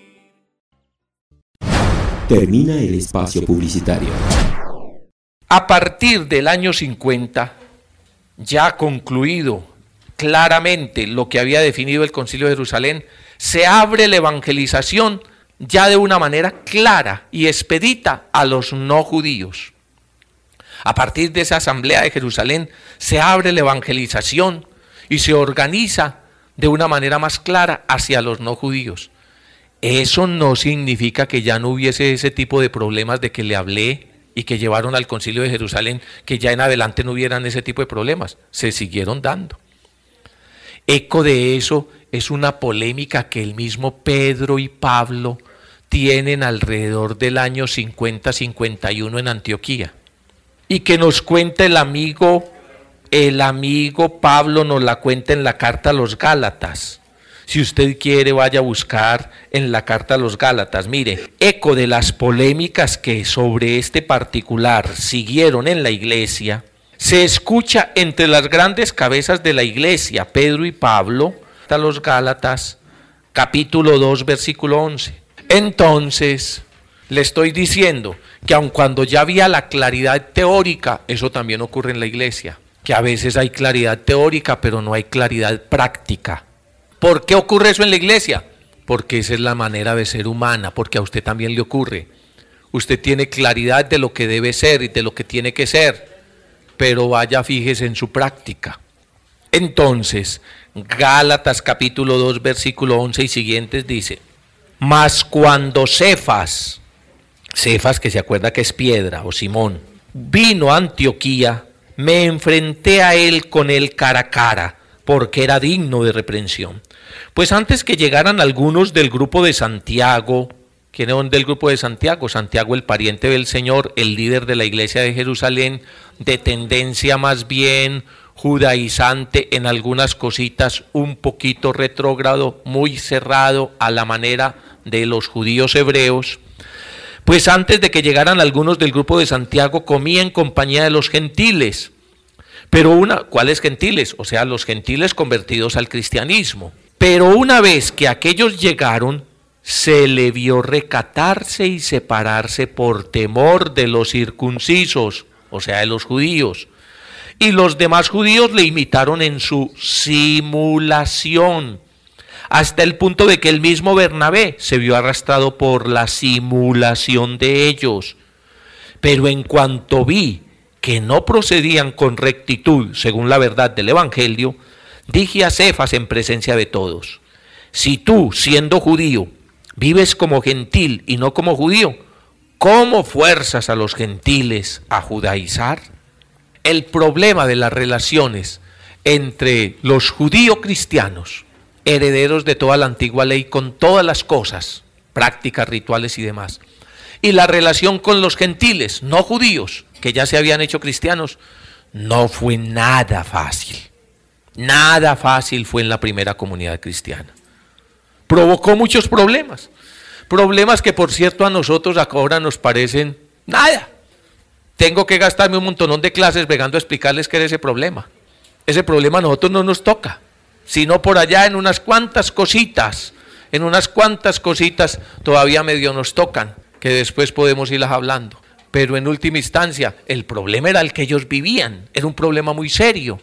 Termina el espacio publicitario. A partir del año 50, ya concluido claramente lo que había definido el Concilio de Jerusalén, se abre la evangelización ya de una manera clara y expedita a los no judíos. A partir de esa asamblea de Jerusalén se abre la evangelización y se organiza de una manera más clara hacia los no judíos. Eso no significa que ya no hubiese ese tipo de problemas de que le hablé y que llevaron al Concilio de Jerusalén, que ya en adelante no hubieran ese tipo de problemas, se siguieron dando. Eco de eso es una polémica que el mismo Pedro y Pablo tienen alrededor del año 50-51 en Antioquía, y que nos cuenta el amigo Pablo, nos la cuenta en la carta a los Gálatas. Si usted quiere, vaya a buscar en la carta a los Gálatas. Mire, eco de las polémicas que sobre este particular siguieron en la iglesia, se escucha entre las grandes cabezas de la iglesia, Pedro y Pablo, a los Gálatas, capítulo 2, versículo 11. Entonces, le estoy diciendo que aun cuando ya había la claridad teórica, eso también ocurre en la iglesia, que a veces hay claridad teórica, pero no hay claridad práctica. ¿Por qué ocurre eso en la iglesia? Porque esa es la manera de ser humana, porque a usted también le ocurre. Usted tiene claridad de lo que debe ser y de lo que tiene que ser, pero vaya, fíjese en su práctica. Entonces, Gálatas capítulo 2, versículo 11 y siguientes dice: mas cuando Cefas, que se acuerda que es piedra, o Simón, vino a Antioquía, me enfrenté a él con él cara a cara, porque era digno de reprensión. Pues antes que llegaran algunos del grupo de Santiago, ¿quiénes son del grupo de Santiago? Santiago, el pariente del Señor, el líder de la iglesia de Jerusalén, de tendencia más bien judaizante, en algunas cositas un poquito retrógrado, muy cerrado a la manera de los judíos hebreos. Pues antes de que llegaran algunos del grupo de Santiago, comía en compañía de los gentiles. Pero ¿cuáles gentiles? O sea, los gentiles convertidos al cristianismo. Pero una vez que aquellos llegaron, se le vio recatarse y separarse por temor de los circuncisos, o sea, de los judíos. Y los demás judíos le imitaron en su simulación, hasta el punto de que el mismo Bernabé se vio arrastrado por la simulación de ellos. Pero en cuanto vi que no procedían con rectitud según la verdad del Evangelio, dije a Cefas en presencia de todos: si tú, siendo judío, vives como gentil y no como judío, ¿cómo fuerzas a los gentiles a judaizar? El problema de las relaciones entre los judíos cristianos, herederos de toda la antigua ley con todas las cosas, prácticas, rituales y demás, y la relación con los gentiles no judíos, que ya se habían hecho cristianos, no fue nada fácil. Nada fácil fue en la primera comunidad cristiana. Provocó muchos problemas. Problemas que, por cierto, a nosotros ahora nos parecen nada. Tengo que gastarme un montonón de clases vegando a explicarles qué era ese problema. Ese problema a nosotros no nos toca, sino por allá en unas cuantas cositas todavía medio nos tocan, que después podemos irlas hablando. Pero en última instancia, el problema era el que ellos vivían, era un problema muy serio.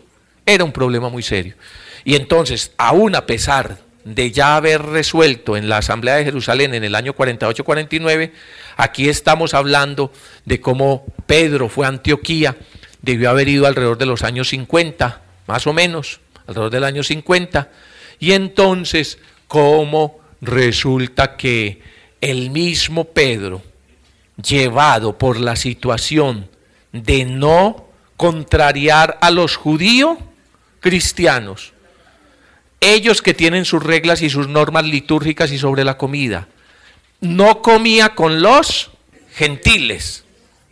Y entonces, aún a pesar de ya haber resuelto en la Asamblea de Jerusalén en el año 48-49, aquí estamos hablando de cómo Pedro fue a Antioquía, debió haber ido alrededor de los años 50, más o menos, alrededor del año 50, y entonces cómo resulta que el mismo Pedro, llevado por la situación de no contrariar a los judíos cristianos, ellos que tienen sus reglas y sus normas litúrgicas y sobre la comida, no comía con los gentiles,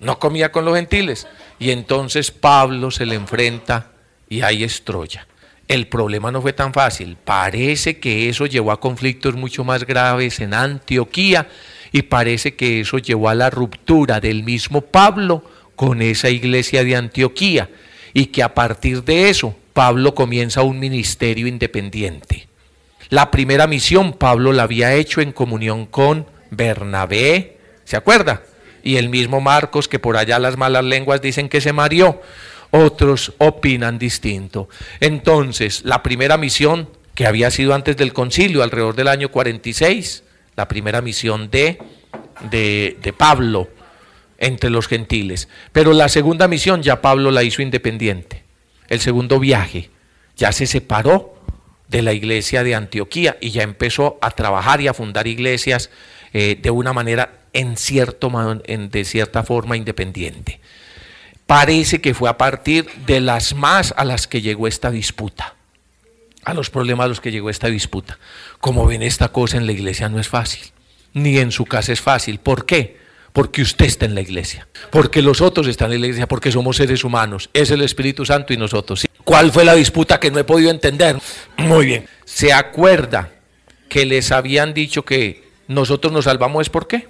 y entonces Pablo se le enfrenta y ahí es Troya. El problema no fue tan fácil, parece que eso llevó a conflictos mucho más graves en Antioquía y parece que eso llevó a la ruptura del mismo Pablo con esa iglesia de Antioquía y que a partir de eso Pablo comienza un ministerio independiente. La primera misión Pablo la había hecho en comunión con Bernabé, ¿se acuerda? Y el mismo Marcos, que por allá las malas lenguas dicen que se mareó, otros opinan distinto. Entonces, la primera misión, que había sido antes del concilio, alrededor del año 46, la primera misión de Pablo entre los gentiles. Pero la segunda misión ya Pablo la hizo independiente. El segundo viaje ya se separó de la iglesia de Antioquía y ya empezó a trabajar y a fundar iglesias de una manera de cierta forma independiente. Parece que fue a partir de las más a las que llegó esta disputa, a los problemas a los que llegó esta disputa. Como ven, esta cosa en la iglesia no es fácil, ni en su casa es fácil. ¿Por qué? Porque usted está en la iglesia, porque los otros están en la iglesia, porque somos seres humanos, es el Espíritu Santo y nosotros. ¿Sí? ¿Cuál fue la disputa que no he podido entender? Muy bien. ¿Se acuerda que les habían dicho que nosotros nos salvamos es por qué?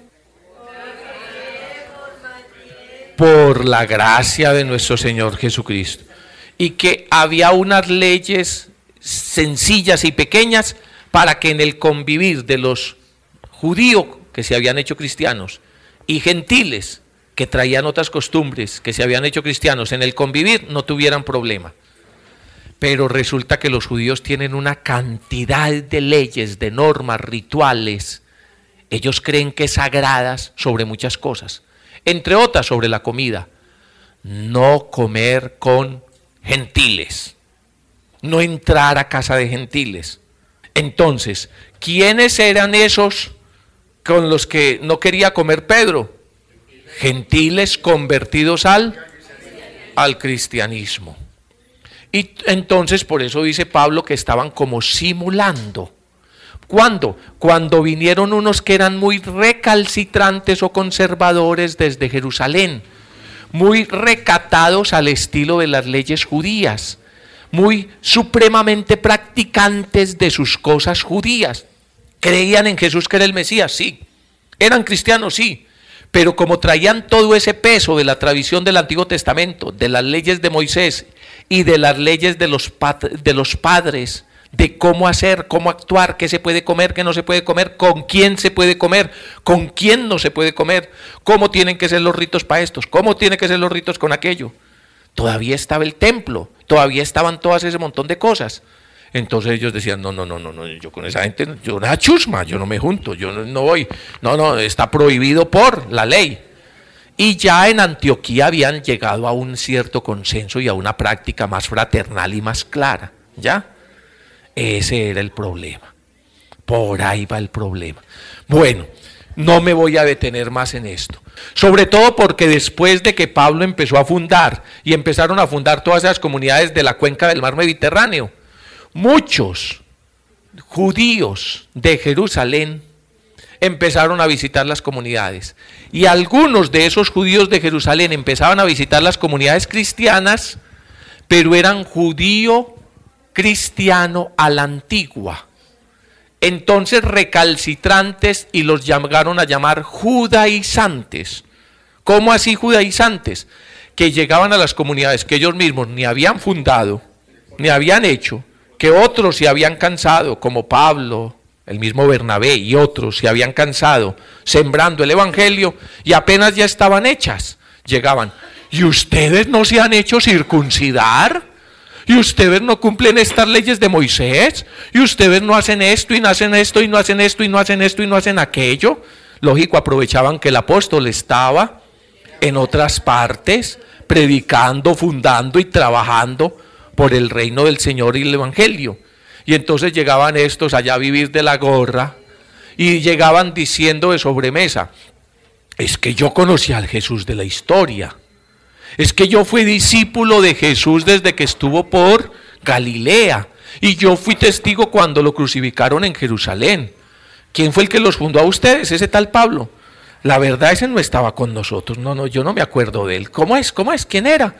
Por la gracia de nuestro Señor Jesucristo. Y que había unas leyes sencillas y pequeñas para que en el convivir de los judíos que se habían hecho cristianos y gentiles que traían otras costumbres que se habían hecho cristianos, en el convivir no tuvieran problema. Pero resulta que los judíos tienen una cantidad de leyes, de normas, rituales. Ellos creen que sagradas sobre muchas cosas, entre otras sobre la comida. No comer con gentiles, no entrar a casa de gentiles. Entonces, ¿quiénes eran esos con los que no quería comer Pedro? Gentiles convertidos al cristianismo. Y entonces por eso dice Pablo que estaban como simulando. ¿Cuándo? Cuando vinieron unos que eran muy recalcitrantes o conservadores desde Jerusalén, muy recatados al estilo de las leyes judías, muy supremamente practicantes de sus cosas judías. ¿Creían en Jesús que era el Mesías? Sí. ¿Eran cristianos? Sí. Pero como traían todo ese peso de la tradición del Antiguo Testamento, de las leyes de Moisés y de las leyes de los padres, de cómo hacer, cómo actuar, qué se puede comer, qué no se puede comer, con quién se puede comer, con quién no se puede comer, cómo tienen que ser los ritos para estos, cómo tienen que ser los ritos con aquello. Todavía estaba el templo, todavía estaban todas ese montón de cosas. Entonces ellos decían, no, yo con esa gente, yo una chusma, yo no me junto, yo no voy, no, está prohibido por la ley. Y ya en Antioquía habían llegado a un cierto consenso y a una práctica más fraternal y más clara, ¿ya? Ese era el problema, por ahí va el problema. Bueno, no me voy a detener más en esto, sobre todo porque después de que Pablo empezó a fundar y empezaron a fundar todas esas comunidades de la cuenca del mar Mediterráneo, muchos judíos de Jerusalén empezaron a visitar las comunidades y algunos de esos judíos de Jerusalén empezaban a visitar las comunidades cristianas, pero eran judío cristiano a la antigua, entonces recalcitrantes, y los llegaron a llamar judaizantes. ¿Cómo así judaizantes? Que llegaban a las comunidades que ellos mismos ni habían fundado, ni habían hecho, que otros se habían cansado, como Pablo, el mismo Bernabé y otros se habían cansado sembrando el evangelio y apenas ya estaban hechas. Llegaban, ¿y ustedes no se han hecho circuncidar? ¿Y ustedes no cumplen estas leyes de Moisés? ¿Y ustedes no hacen esto y no hacen esto y no hacen esto y no hacen esto y no hacen aquello? Lógico, aprovechaban que el apóstol estaba en otras partes predicando, fundando y trabajando por el reino del Señor y el evangelio. Y entonces llegaban estos allá a vivir de la gorra y llegaban diciendo de sobremesa, es que yo conocí al Jesús de la historia, es que yo fui discípulo de Jesús desde que estuvo por Galilea y yo fui testigo cuando lo crucificaron en Jerusalén. ¿Quién fue el que los fundó a ustedes? Ese tal Pablo. La verdad, ese no estaba con nosotros. No, yo no me acuerdo de él. ¿Cómo es? ¿Quién era?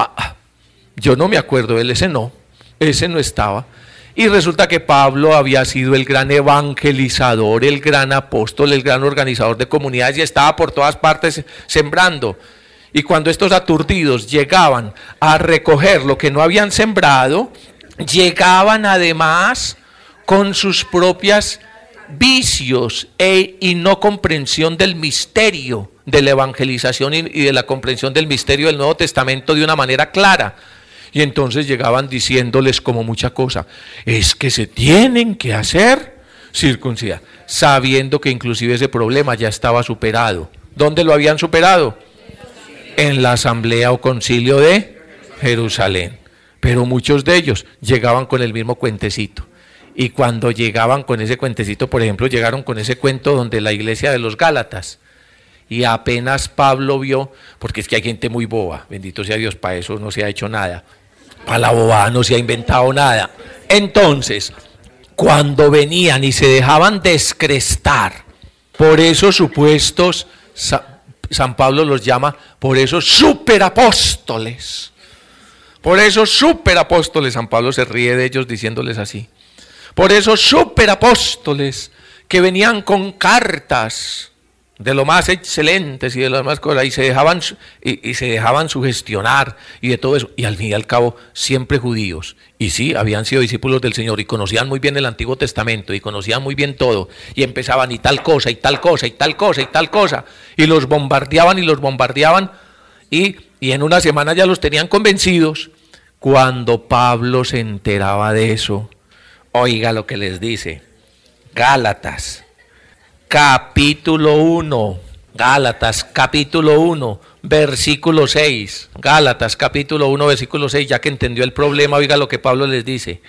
Yo no me acuerdo de él, ese no estaba. Y resulta que Pablo había sido el gran evangelizador, el gran apóstol, el gran organizador de comunidades y estaba por todas partes sembrando. Y cuando estos aturdidos llegaban a recoger lo que no habían sembrado, llegaban además con sus propias vicios y no comprensión del misterio de la evangelización y de la comprensión del misterio del Nuevo Testamento de una manera clara. Y entonces llegaban diciéndoles como mucha cosa, es que se tienen que hacer circuncidar, sabiendo que inclusive ese problema ya estaba superado. ¿Dónde lo habían superado? En la asamblea o concilio de Jerusalén. Pero muchos de ellos llegaban con el mismo cuentecito. Y cuando llegaban con ese cuentecito, por ejemplo, llegaron con ese cuento donde la iglesia de los Gálatas Y apenas Pablo vio, porque es que hay gente muy boba, bendito sea Dios, para eso no se ha hecho nada, para la bobada no se ha inventado nada. Entonces, cuando venían y se dejaban descrestar por esos supuestos, San Pablo los llama por esos superapóstoles. Por esos superapóstoles, San Pablo se ríe de ellos diciéndoles así. Por esos superapóstoles que venían con cartas de lo más excelentes y de las más cosas, y se dejaban sugestionar y de todo eso, y al fin y al cabo siempre judíos, y sí, habían sido discípulos del Señor y conocían muy bien el Antiguo Testamento y conocían muy bien todo, y empezaban y tal cosa y tal cosa y tal cosa y tal cosa, y los bombardeaban y en una semana ya los tenían convencidos. Cuando Pablo se enteraba de eso, oiga lo que les dice, Gálatas capítulo 1, Gálatas capítulo 1, versículo 6, Gálatas capítulo 1, versículo 6, ya que entendió el problema, oiga lo que Pablo les dice,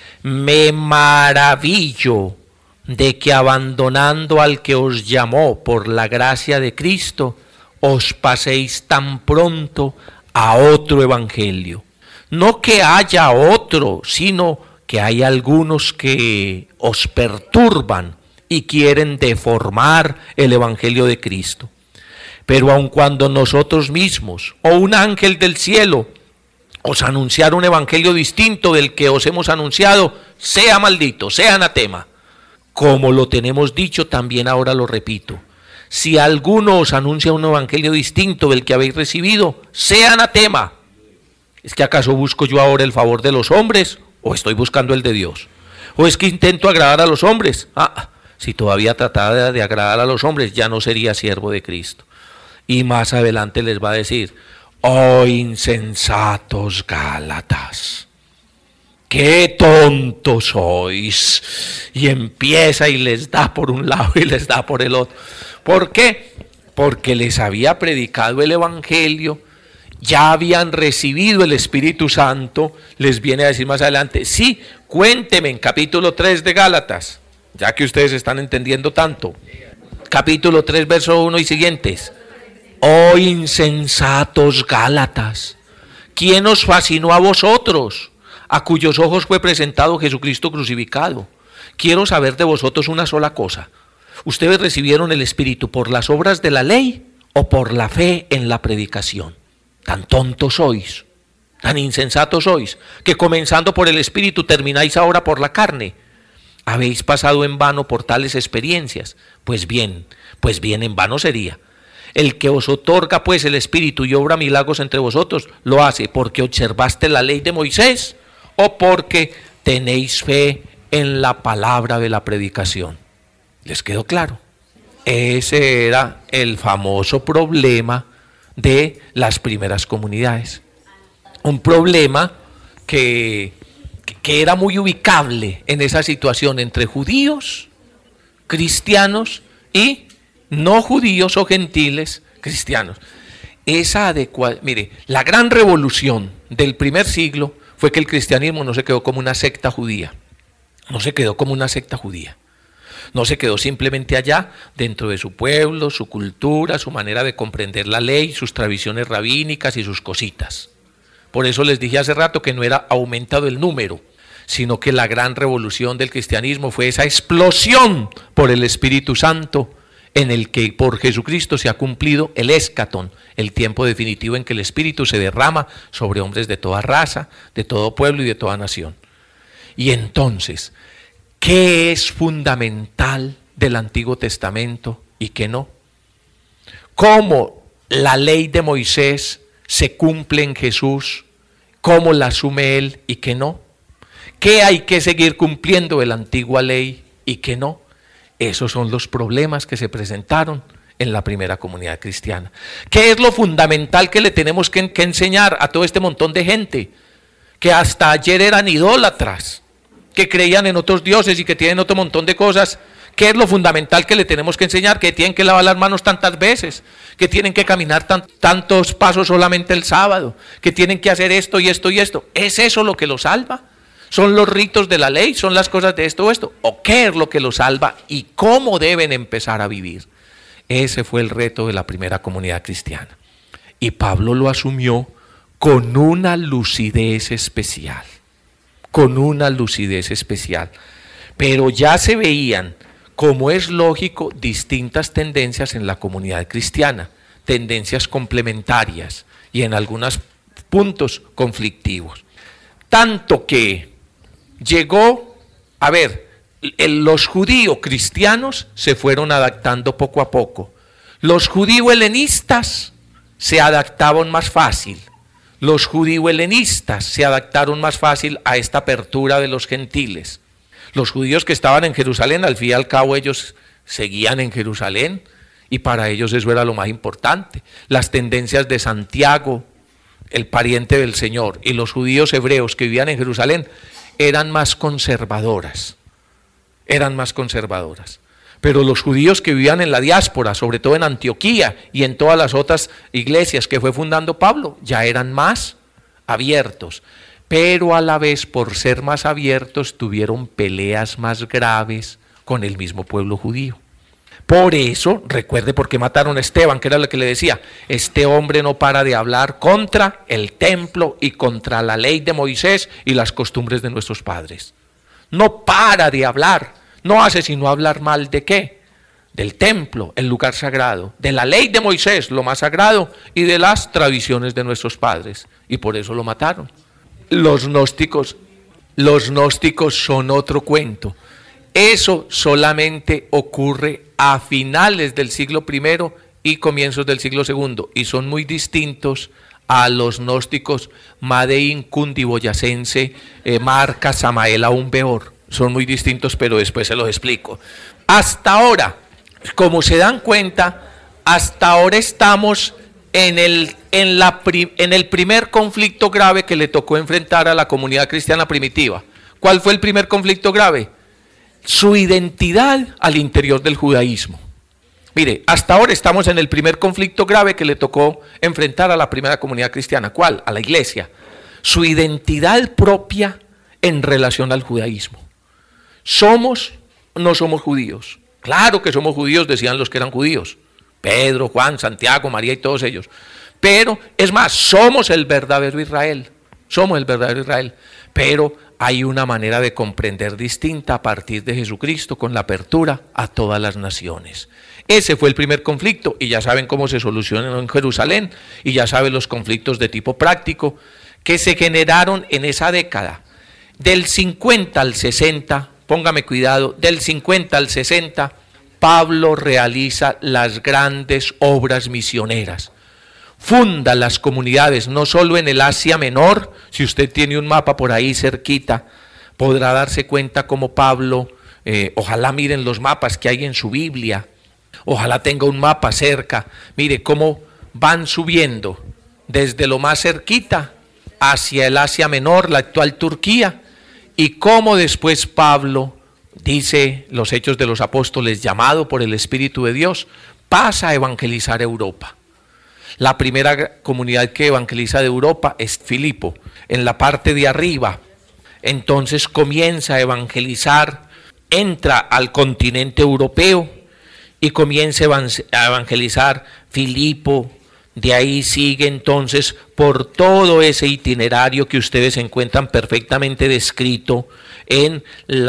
me maravillo de que abandonando al que os llamó por la gracia de Cristo, os paséis tan pronto a otro evangelio. No que haya otro, sino que hay algunos que os perturban y quieren deformar el evangelio de Cristo. Pero aun cuando nosotros mismos o un ángel del cielo os anunciara un evangelio distinto del que os hemos anunciado, sea maldito, sea anatema. Como lo tenemos dicho, también ahora lo repito. Si alguno os anuncia un evangelio distinto del que habéis recibido, sea anatema. ¿Es que acaso busco yo ahora el favor de los hombres o estoy buscando el de Dios? ¿O es que intento agradar a los hombres? Si todavía tratara de agradar a los hombres, ya no sería siervo de Cristo. Y más adelante les va a decir, oh insensatos Gálatas, qué tontos sois. Y empieza y les da por un lado y les da por el otro. ¿Por qué? Porque les había predicado el evangelio, ya habían recibido el Espíritu Santo. Les viene a decir más adelante, sí, cuénteme en capítulo 3 de Gálatas, ya que ustedes están entendiendo tanto. Capítulo 3, verso 1 y siguientes. Oh insensatos Gálatas, ¿quién os fascinó a vosotros, a cuyos ojos fue presentado Jesucristo crucificado? Quiero saber de vosotros una sola cosa. ¿Ustedes recibieron el Espíritu por las obras de la ley o por la fe en la predicación? Tan tontos sois, tan insensatos sois, que comenzando por el Espíritu termináis ahora por la carne. ¿Habéis pasado en vano por tales experiencias? Pues bien, en vano sería. El que os otorga pues el Espíritu y obra milagros entre vosotros, lo hace porque observaste la ley de Moisés o porque tenéis fe en la palabra de la predicación. ¿Les quedó claro? Ese era el famoso problema de las primeras comunidades. Un problema que era muy ubicable en esa situación entre judíos, cristianos y no judíos o gentiles cristianos. Mire, la gran revolución del primer siglo fue que el cristianismo no se quedó como una secta judía. No se quedó como una secta judía. No se quedó simplemente allá, dentro de su pueblo, su cultura, su manera de comprender la ley, sus tradiciones rabínicas y sus cositas. Por eso les dije hace rato que no era aumentado el número, sino que la gran revolución del cristianismo fue esa explosión por el Espíritu Santo, en el que por Jesucristo se ha cumplido el escatón, el tiempo definitivo en que el Espíritu se derrama sobre hombres de toda raza, de todo pueblo y de toda nación. Y entonces, ¿qué es fundamental del Antiguo Testamento y qué no? ¿Cómo la ley de Moisés se cumple en Jesús? ¿Cómo la asume Él y qué no? ¿Qué hay que seguir cumpliendo de la antigua ley y qué no? Esos son los problemas que se presentaron en la primera comunidad cristiana. ¿Qué es lo fundamental que le tenemos que enseñar a todo este montón de gente que hasta ayer eran idólatras, que creían en otros dioses y que tienen otro montón de cosas? ¿Qué es lo fundamental que le tenemos que enseñar? Que tienen que lavar las manos tantas veces, que tienen que caminar tantos pasos solamente el sábado, que tienen que hacer esto y esto y esto. ¿Es eso lo que los salva? ¿Son los ritos de la ley? ¿Son las cosas de esto o esto? ¿O qué es lo que los salva y cómo deben empezar a vivir? Ese fue el reto de la primera comunidad cristiana. Y Pablo lo asumió con una lucidez especial, Pero ya se veían, como es lógico, distintas tendencias en la comunidad cristiana, tendencias complementarias y en algunos puntos conflictivos. Tanto que llegó, los judíos cristianos se fueron adaptando poco a poco. Los judíos helenistas se adaptaban más fácil. Los judíos helenistas se adaptaron más fácil a esta apertura de los gentiles. Los judíos que estaban en Jerusalén, al fin y al cabo ellos seguían en Jerusalén y para ellos eso era lo más importante. Las tendencias de Santiago, el pariente del Señor, y los judíos hebreos que vivían en Jerusalén eran más conservadoras. Pero los judíos que vivían en la diáspora, sobre todo en Antioquía y en todas las otras iglesias que fue fundando Pablo, ya eran más abiertos. Pero a la vez, por ser más abiertos, tuvieron peleas más graves con el mismo pueblo judío. Por eso, recuerde por qué mataron a Esteban, que era lo que le decía, este hombre no para de hablar contra el templo y contra la ley de Moisés y las costumbres de nuestros padres. No para de hablar, no hace sino hablar mal ¿de qué? Del templo, el lugar sagrado, de la ley de Moisés, lo más sagrado, y de las tradiciones de nuestros padres, y por eso lo mataron. Los gnósticos son otro cuento. Eso solamente ocurre a finales del siglo I y comienzos del siglo II, y son muy distintos a los gnósticos Madein, Cundiboyacense, Marca, Samael, aún peor. Son muy distintos, pero después se los explico. Hasta ahora, como se dan cuenta, hasta ahora estamos en el primer conflicto grave que le tocó enfrentar a la comunidad cristiana primitiva. ¿Cuál fue el primer conflicto grave? Su identidad al interior del judaísmo. Mire, hasta ahora estamos en el primer conflicto grave que le tocó enfrentar a la primera comunidad cristiana. ¿Cuál? A la iglesia. Su identidad propia en relación al judaísmo. No somos judíos. Claro que somos judíos, decían los que eran judíos. Pedro, Juan, Santiago, María y todos ellos. Pero, es más, somos el verdadero Israel. Pero hay una manera de comprender distinta a partir de Jesucristo con la apertura a todas las naciones. Ese fue el primer conflicto y ya saben cómo se solucionó en Jerusalén y ya saben los conflictos de tipo práctico que se generaron en esa década. Del 50 al 60, póngame cuidado, del 50 al 60, Pablo realiza las grandes obras misioneras. Funda las comunidades, no solo en el Asia Menor. Si usted tiene un mapa por ahí cerquita, podrá darse cuenta cómo Pablo, ojalá miren los mapas que hay en su Biblia, ojalá tenga un mapa cerca, mire cómo van subiendo desde lo más cerquita hacia el Asia Menor, la actual Turquía, y cómo después Pablo, dice los Hechos de los Apóstoles, llamado por el Espíritu de Dios, pasa a evangelizar Europa. La primera comunidad que evangeliza de Europa es Filipo, en la parte de arriba. Entonces comienza a evangelizar, entra al continente europeo y comienza a evangelizar Filipo. De ahí sigue entonces por todo ese itinerario que ustedes encuentran perfectamente descrito en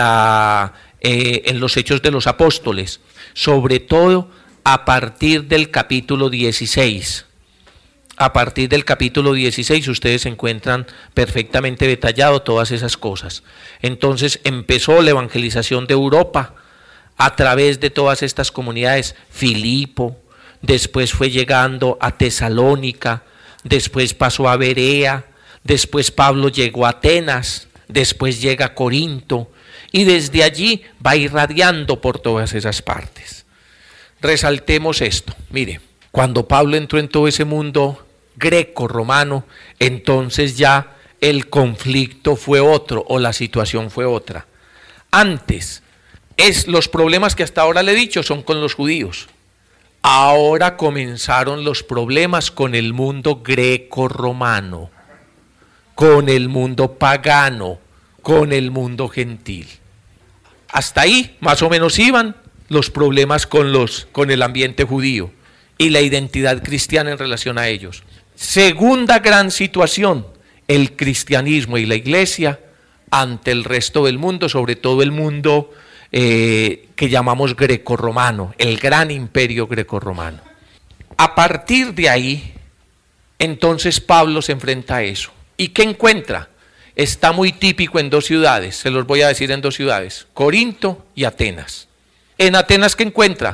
los Hechos de los Apóstoles, sobre todo a partir del capítulo 16. A partir del capítulo 16 ustedes encuentran perfectamente detallado todas esas cosas. Entonces empezó la evangelización de Europa a través de todas estas comunidades. Filipo, después fue llegando a Tesalónica, después pasó a Berea, después Pablo llegó a Atenas, después llega a Corinto y desde allí va irradiando por todas esas partes. Resaltemos esto, mire, cuando Pablo entró en todo ese mundo greco-romano, entonces ya el conflicto fue otro o la situación fue otra. Antes, los problemas que hasta ahora le he dicho son con los judíos. Ahora comenzaron los problemas con el mundo greco-romano, con el mundo pagano, con el mundo gentil. Hasta ahí más o menos iban los problemas con el ambiente judío y la identidad cristiana en relación a ellos. Segunda gran situación, el cristianismo y la iglesia ante el resto del mundo, sobre todo el mundo que llamamos grecorromano, el gran imperio grecorromano. A partir de ahí, entonces Pablo se enfrenta a eso. ¿Y qué encuentra? Está muy típico en dos ciudades, se los voy a decir en dos ciudades, Corinto y Atenas. En Atenas, ¿qué encuentra?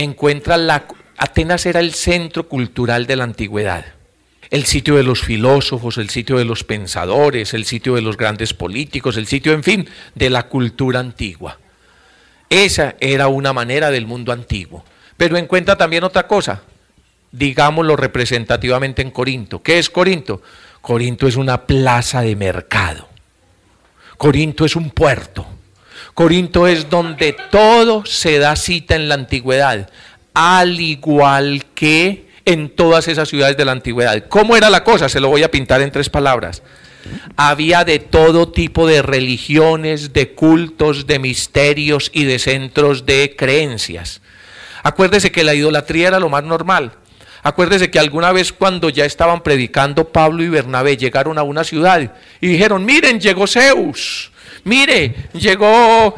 Atenas era el centro cultural de la antigüedad, el sitio de los filósofos, el sitio de los pensadores, el sitio de los grandes políticos, el sitio, en fin, de la cultura antigua. Esa era una manera del mundo antiguo. Pero encuentra también otra cosa, digámoslo representativamente en Corinto. ¿Qué es Corinto? Corinto es una plaza de mercado. Corinto es un puerto. Corinto es donde todo se da cita en la antigüedad, al igual que en todas esas ciudades de la antigüedad. ¿Cómo era la cosa? Se lo voy a pintar en 3 palabras. Había de todo tipo de religiones, de cultos, de misterios y de centros de creencias. Acuérdese que la idolatría era lo más normal. Acuérdese que alguna vez cuando ya estaban predicando Pablo y Bernabé, llegaron a una ciudad y dijeron, miren, llegó Zeus, mire, llegó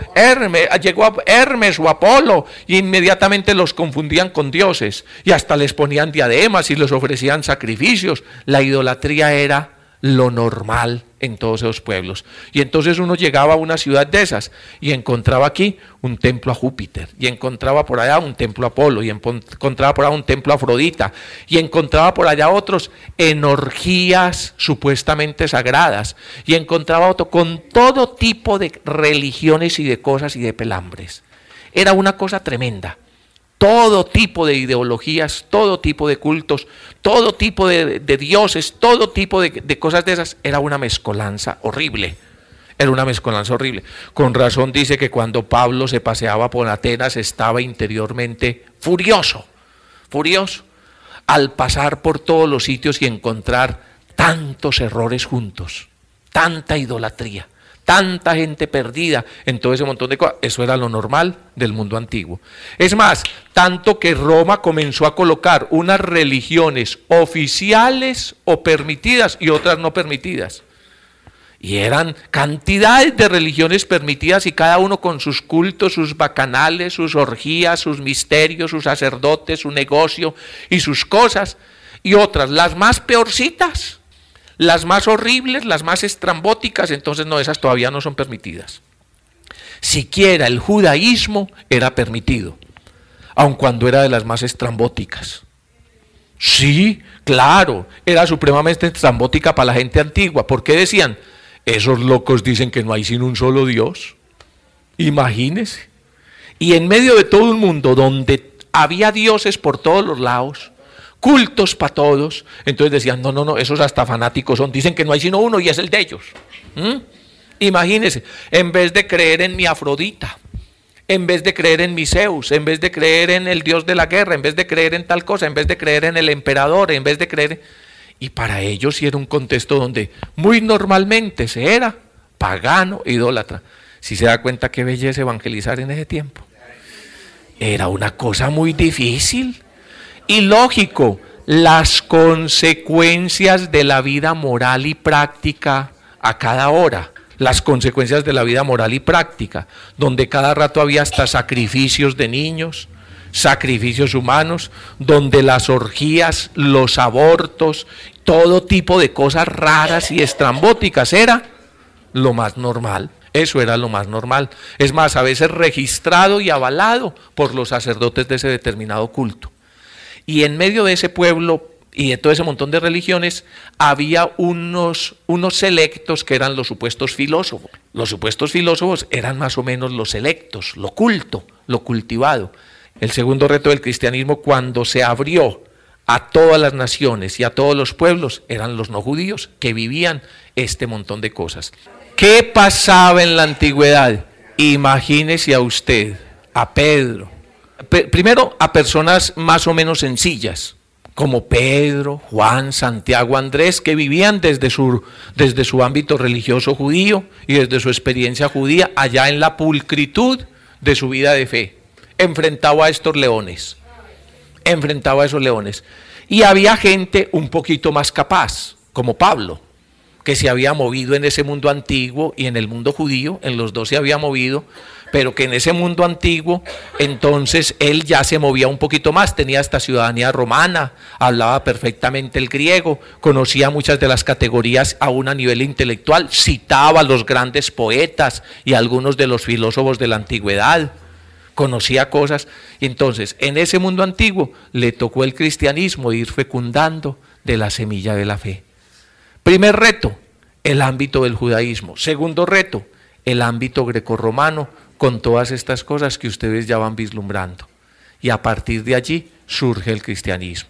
Hermes o Apolo, y inmediatamente los confundían con dioses y hasta les ponían diademas y les ofrecían sacrificios. La idolatría era lo normal en todos esos pueblos. Y entonces uno llegaba a una ciudad de esas y encontraba aquí un templo a Júpiter, y encontraba por allá un templo a Apolo, y encontraba por allá un templo a Afrodita, y encontraba por allá otros en orgías supuestamente sagradas, y encontraba otro con todo tipo de religiones y de cosas y de pelambres. Era una cosa tremenda. Todo tipo de ideologías, todo tipo de cultos, todo tipo de dioses, todo tipo de cosas de esas. Era una mezcolanza horrible. Era una mezcolanza horrible. Con razón dice que cuando Pablo se paseaba por Atenas estaba interiormente furioso, al pasar por todos los sitios y encontrar tantos errores juntos, tanta idolatría, tanta gente perdida en todo ese montón de cosas. Eso era lo normal del mundo antiguo. Es más, tanto que Roma comenzó a colocar unas religiones oficiales o permitidas y otras no permitidas. Y eran cantidades de religiones permitidas y cada uno con sus cultos, sus bacanales, sus orgías, sus misterios, sus sacerdotes, su negocio y sus cosas. Y otras, las más peorcitas, las más horribles, las más estrambóticas, entonces no, esas todavía no son permitidas. Siquiera el judaísmo era permitido, aun cuando era de las más estrambóticas. Sí, claro, era supremamente estrambótica para la gente antigua. ¿Por qué decían? Esos locos dicen que no hay sino un solo Dios. Imagínense. Y en medio de todo un mundo donde había dioses por todos los lados, cultos para todos, entonces decían, no, esos hasta fanáticos son, dicen que no hay sino uno y es el de ellos. Imagínense, en vez de creer en mi Afrodita, en vez de creer en mi Zeus, en vez de creer en el dios de la guerra, en vez de creer en tal cosa, en vez de creer en el emperador, en vez de creer... Y para ellos sí era un contexto donde muy normalmente se era pagano, idólatra. Si se da cuenta qué belleza evangelizar en ese tiempo. Era una cosa muy difícil. Y lógico, las consecuencias de la vida moral y práctica a cada hora, las consecuencias de la vida moral y práctica, donde cada rato había hasta sacrificios de niños, sacrificios humanos, donde las orgías, los abortos, todo tipo de cosas raras y estrambóticas era lo más normal. Eso era lo más normal. Es más, a veces registrado y avalado por los sacerdotes de ese determinado culto. Y en medio de ese pueblo y de todo ese montón de religiones había unos selectos que eran los supuestos filósofos. Los supuestos filósofos eran más o menos los selectos, lo culto, lo cultivado. El segundo reto del cristianismo, cuando se abrió a todas las naciones y a todos los pueblos, eran los no judíos que vivían este montón de cosas. ¿Qué pasaba en la antigüedad? Imagínese a usted, a Pedro, primero a personas más o menos sencillas, como Pedro, Juan, Santiago, Andrés, que vivían desde su ámbito religioso judío y desde su experiencia judía allá en la pulcritud de su vida de fe. enfrentaba a estos leones, enfrentaba a esos leones. Y había gente un poquito más capaz, como Pablo, que se había movido en ese mundo antiguo y en el mundo judío, en los dos se había movido, pero que en ese mundo antiguo, entonces él ya se movía un poquito más, tenía hasta ciudadanía romana, hablaba perfectamente el griego, conocía muchas de las categorías aún a nivel intelectual, citaba a los grandes poetas y a algunos de los filósofos de la antigüedad, conocía cosas. Y entonces en ese mundo antiguo le tocó el cristianismo ir fecundando de la semilla de la fe. Primer reto, el ámbito del judaísmo. Segundo reto, el ámbito grecorromano, con todas estas cosas que ustedes ya van vislumbrando. Y a partir de allí surge el cristianismo.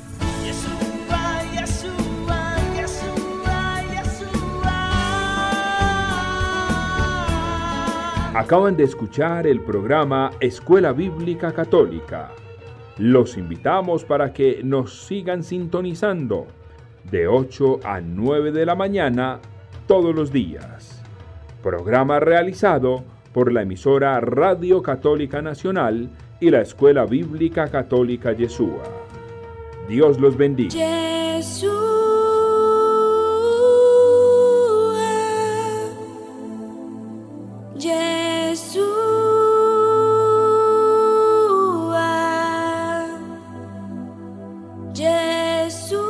Acaban de escuchar el programa Escuela Bíblica Católica. Los invitamos para que nos sigan sintonizando de 8 a 9 de la mañana todos los días. Programa realizado por la emisora Radio Católica Nacional y la Escuela Bíblica Católica Yeshua. Dios los bendiga. Jesús.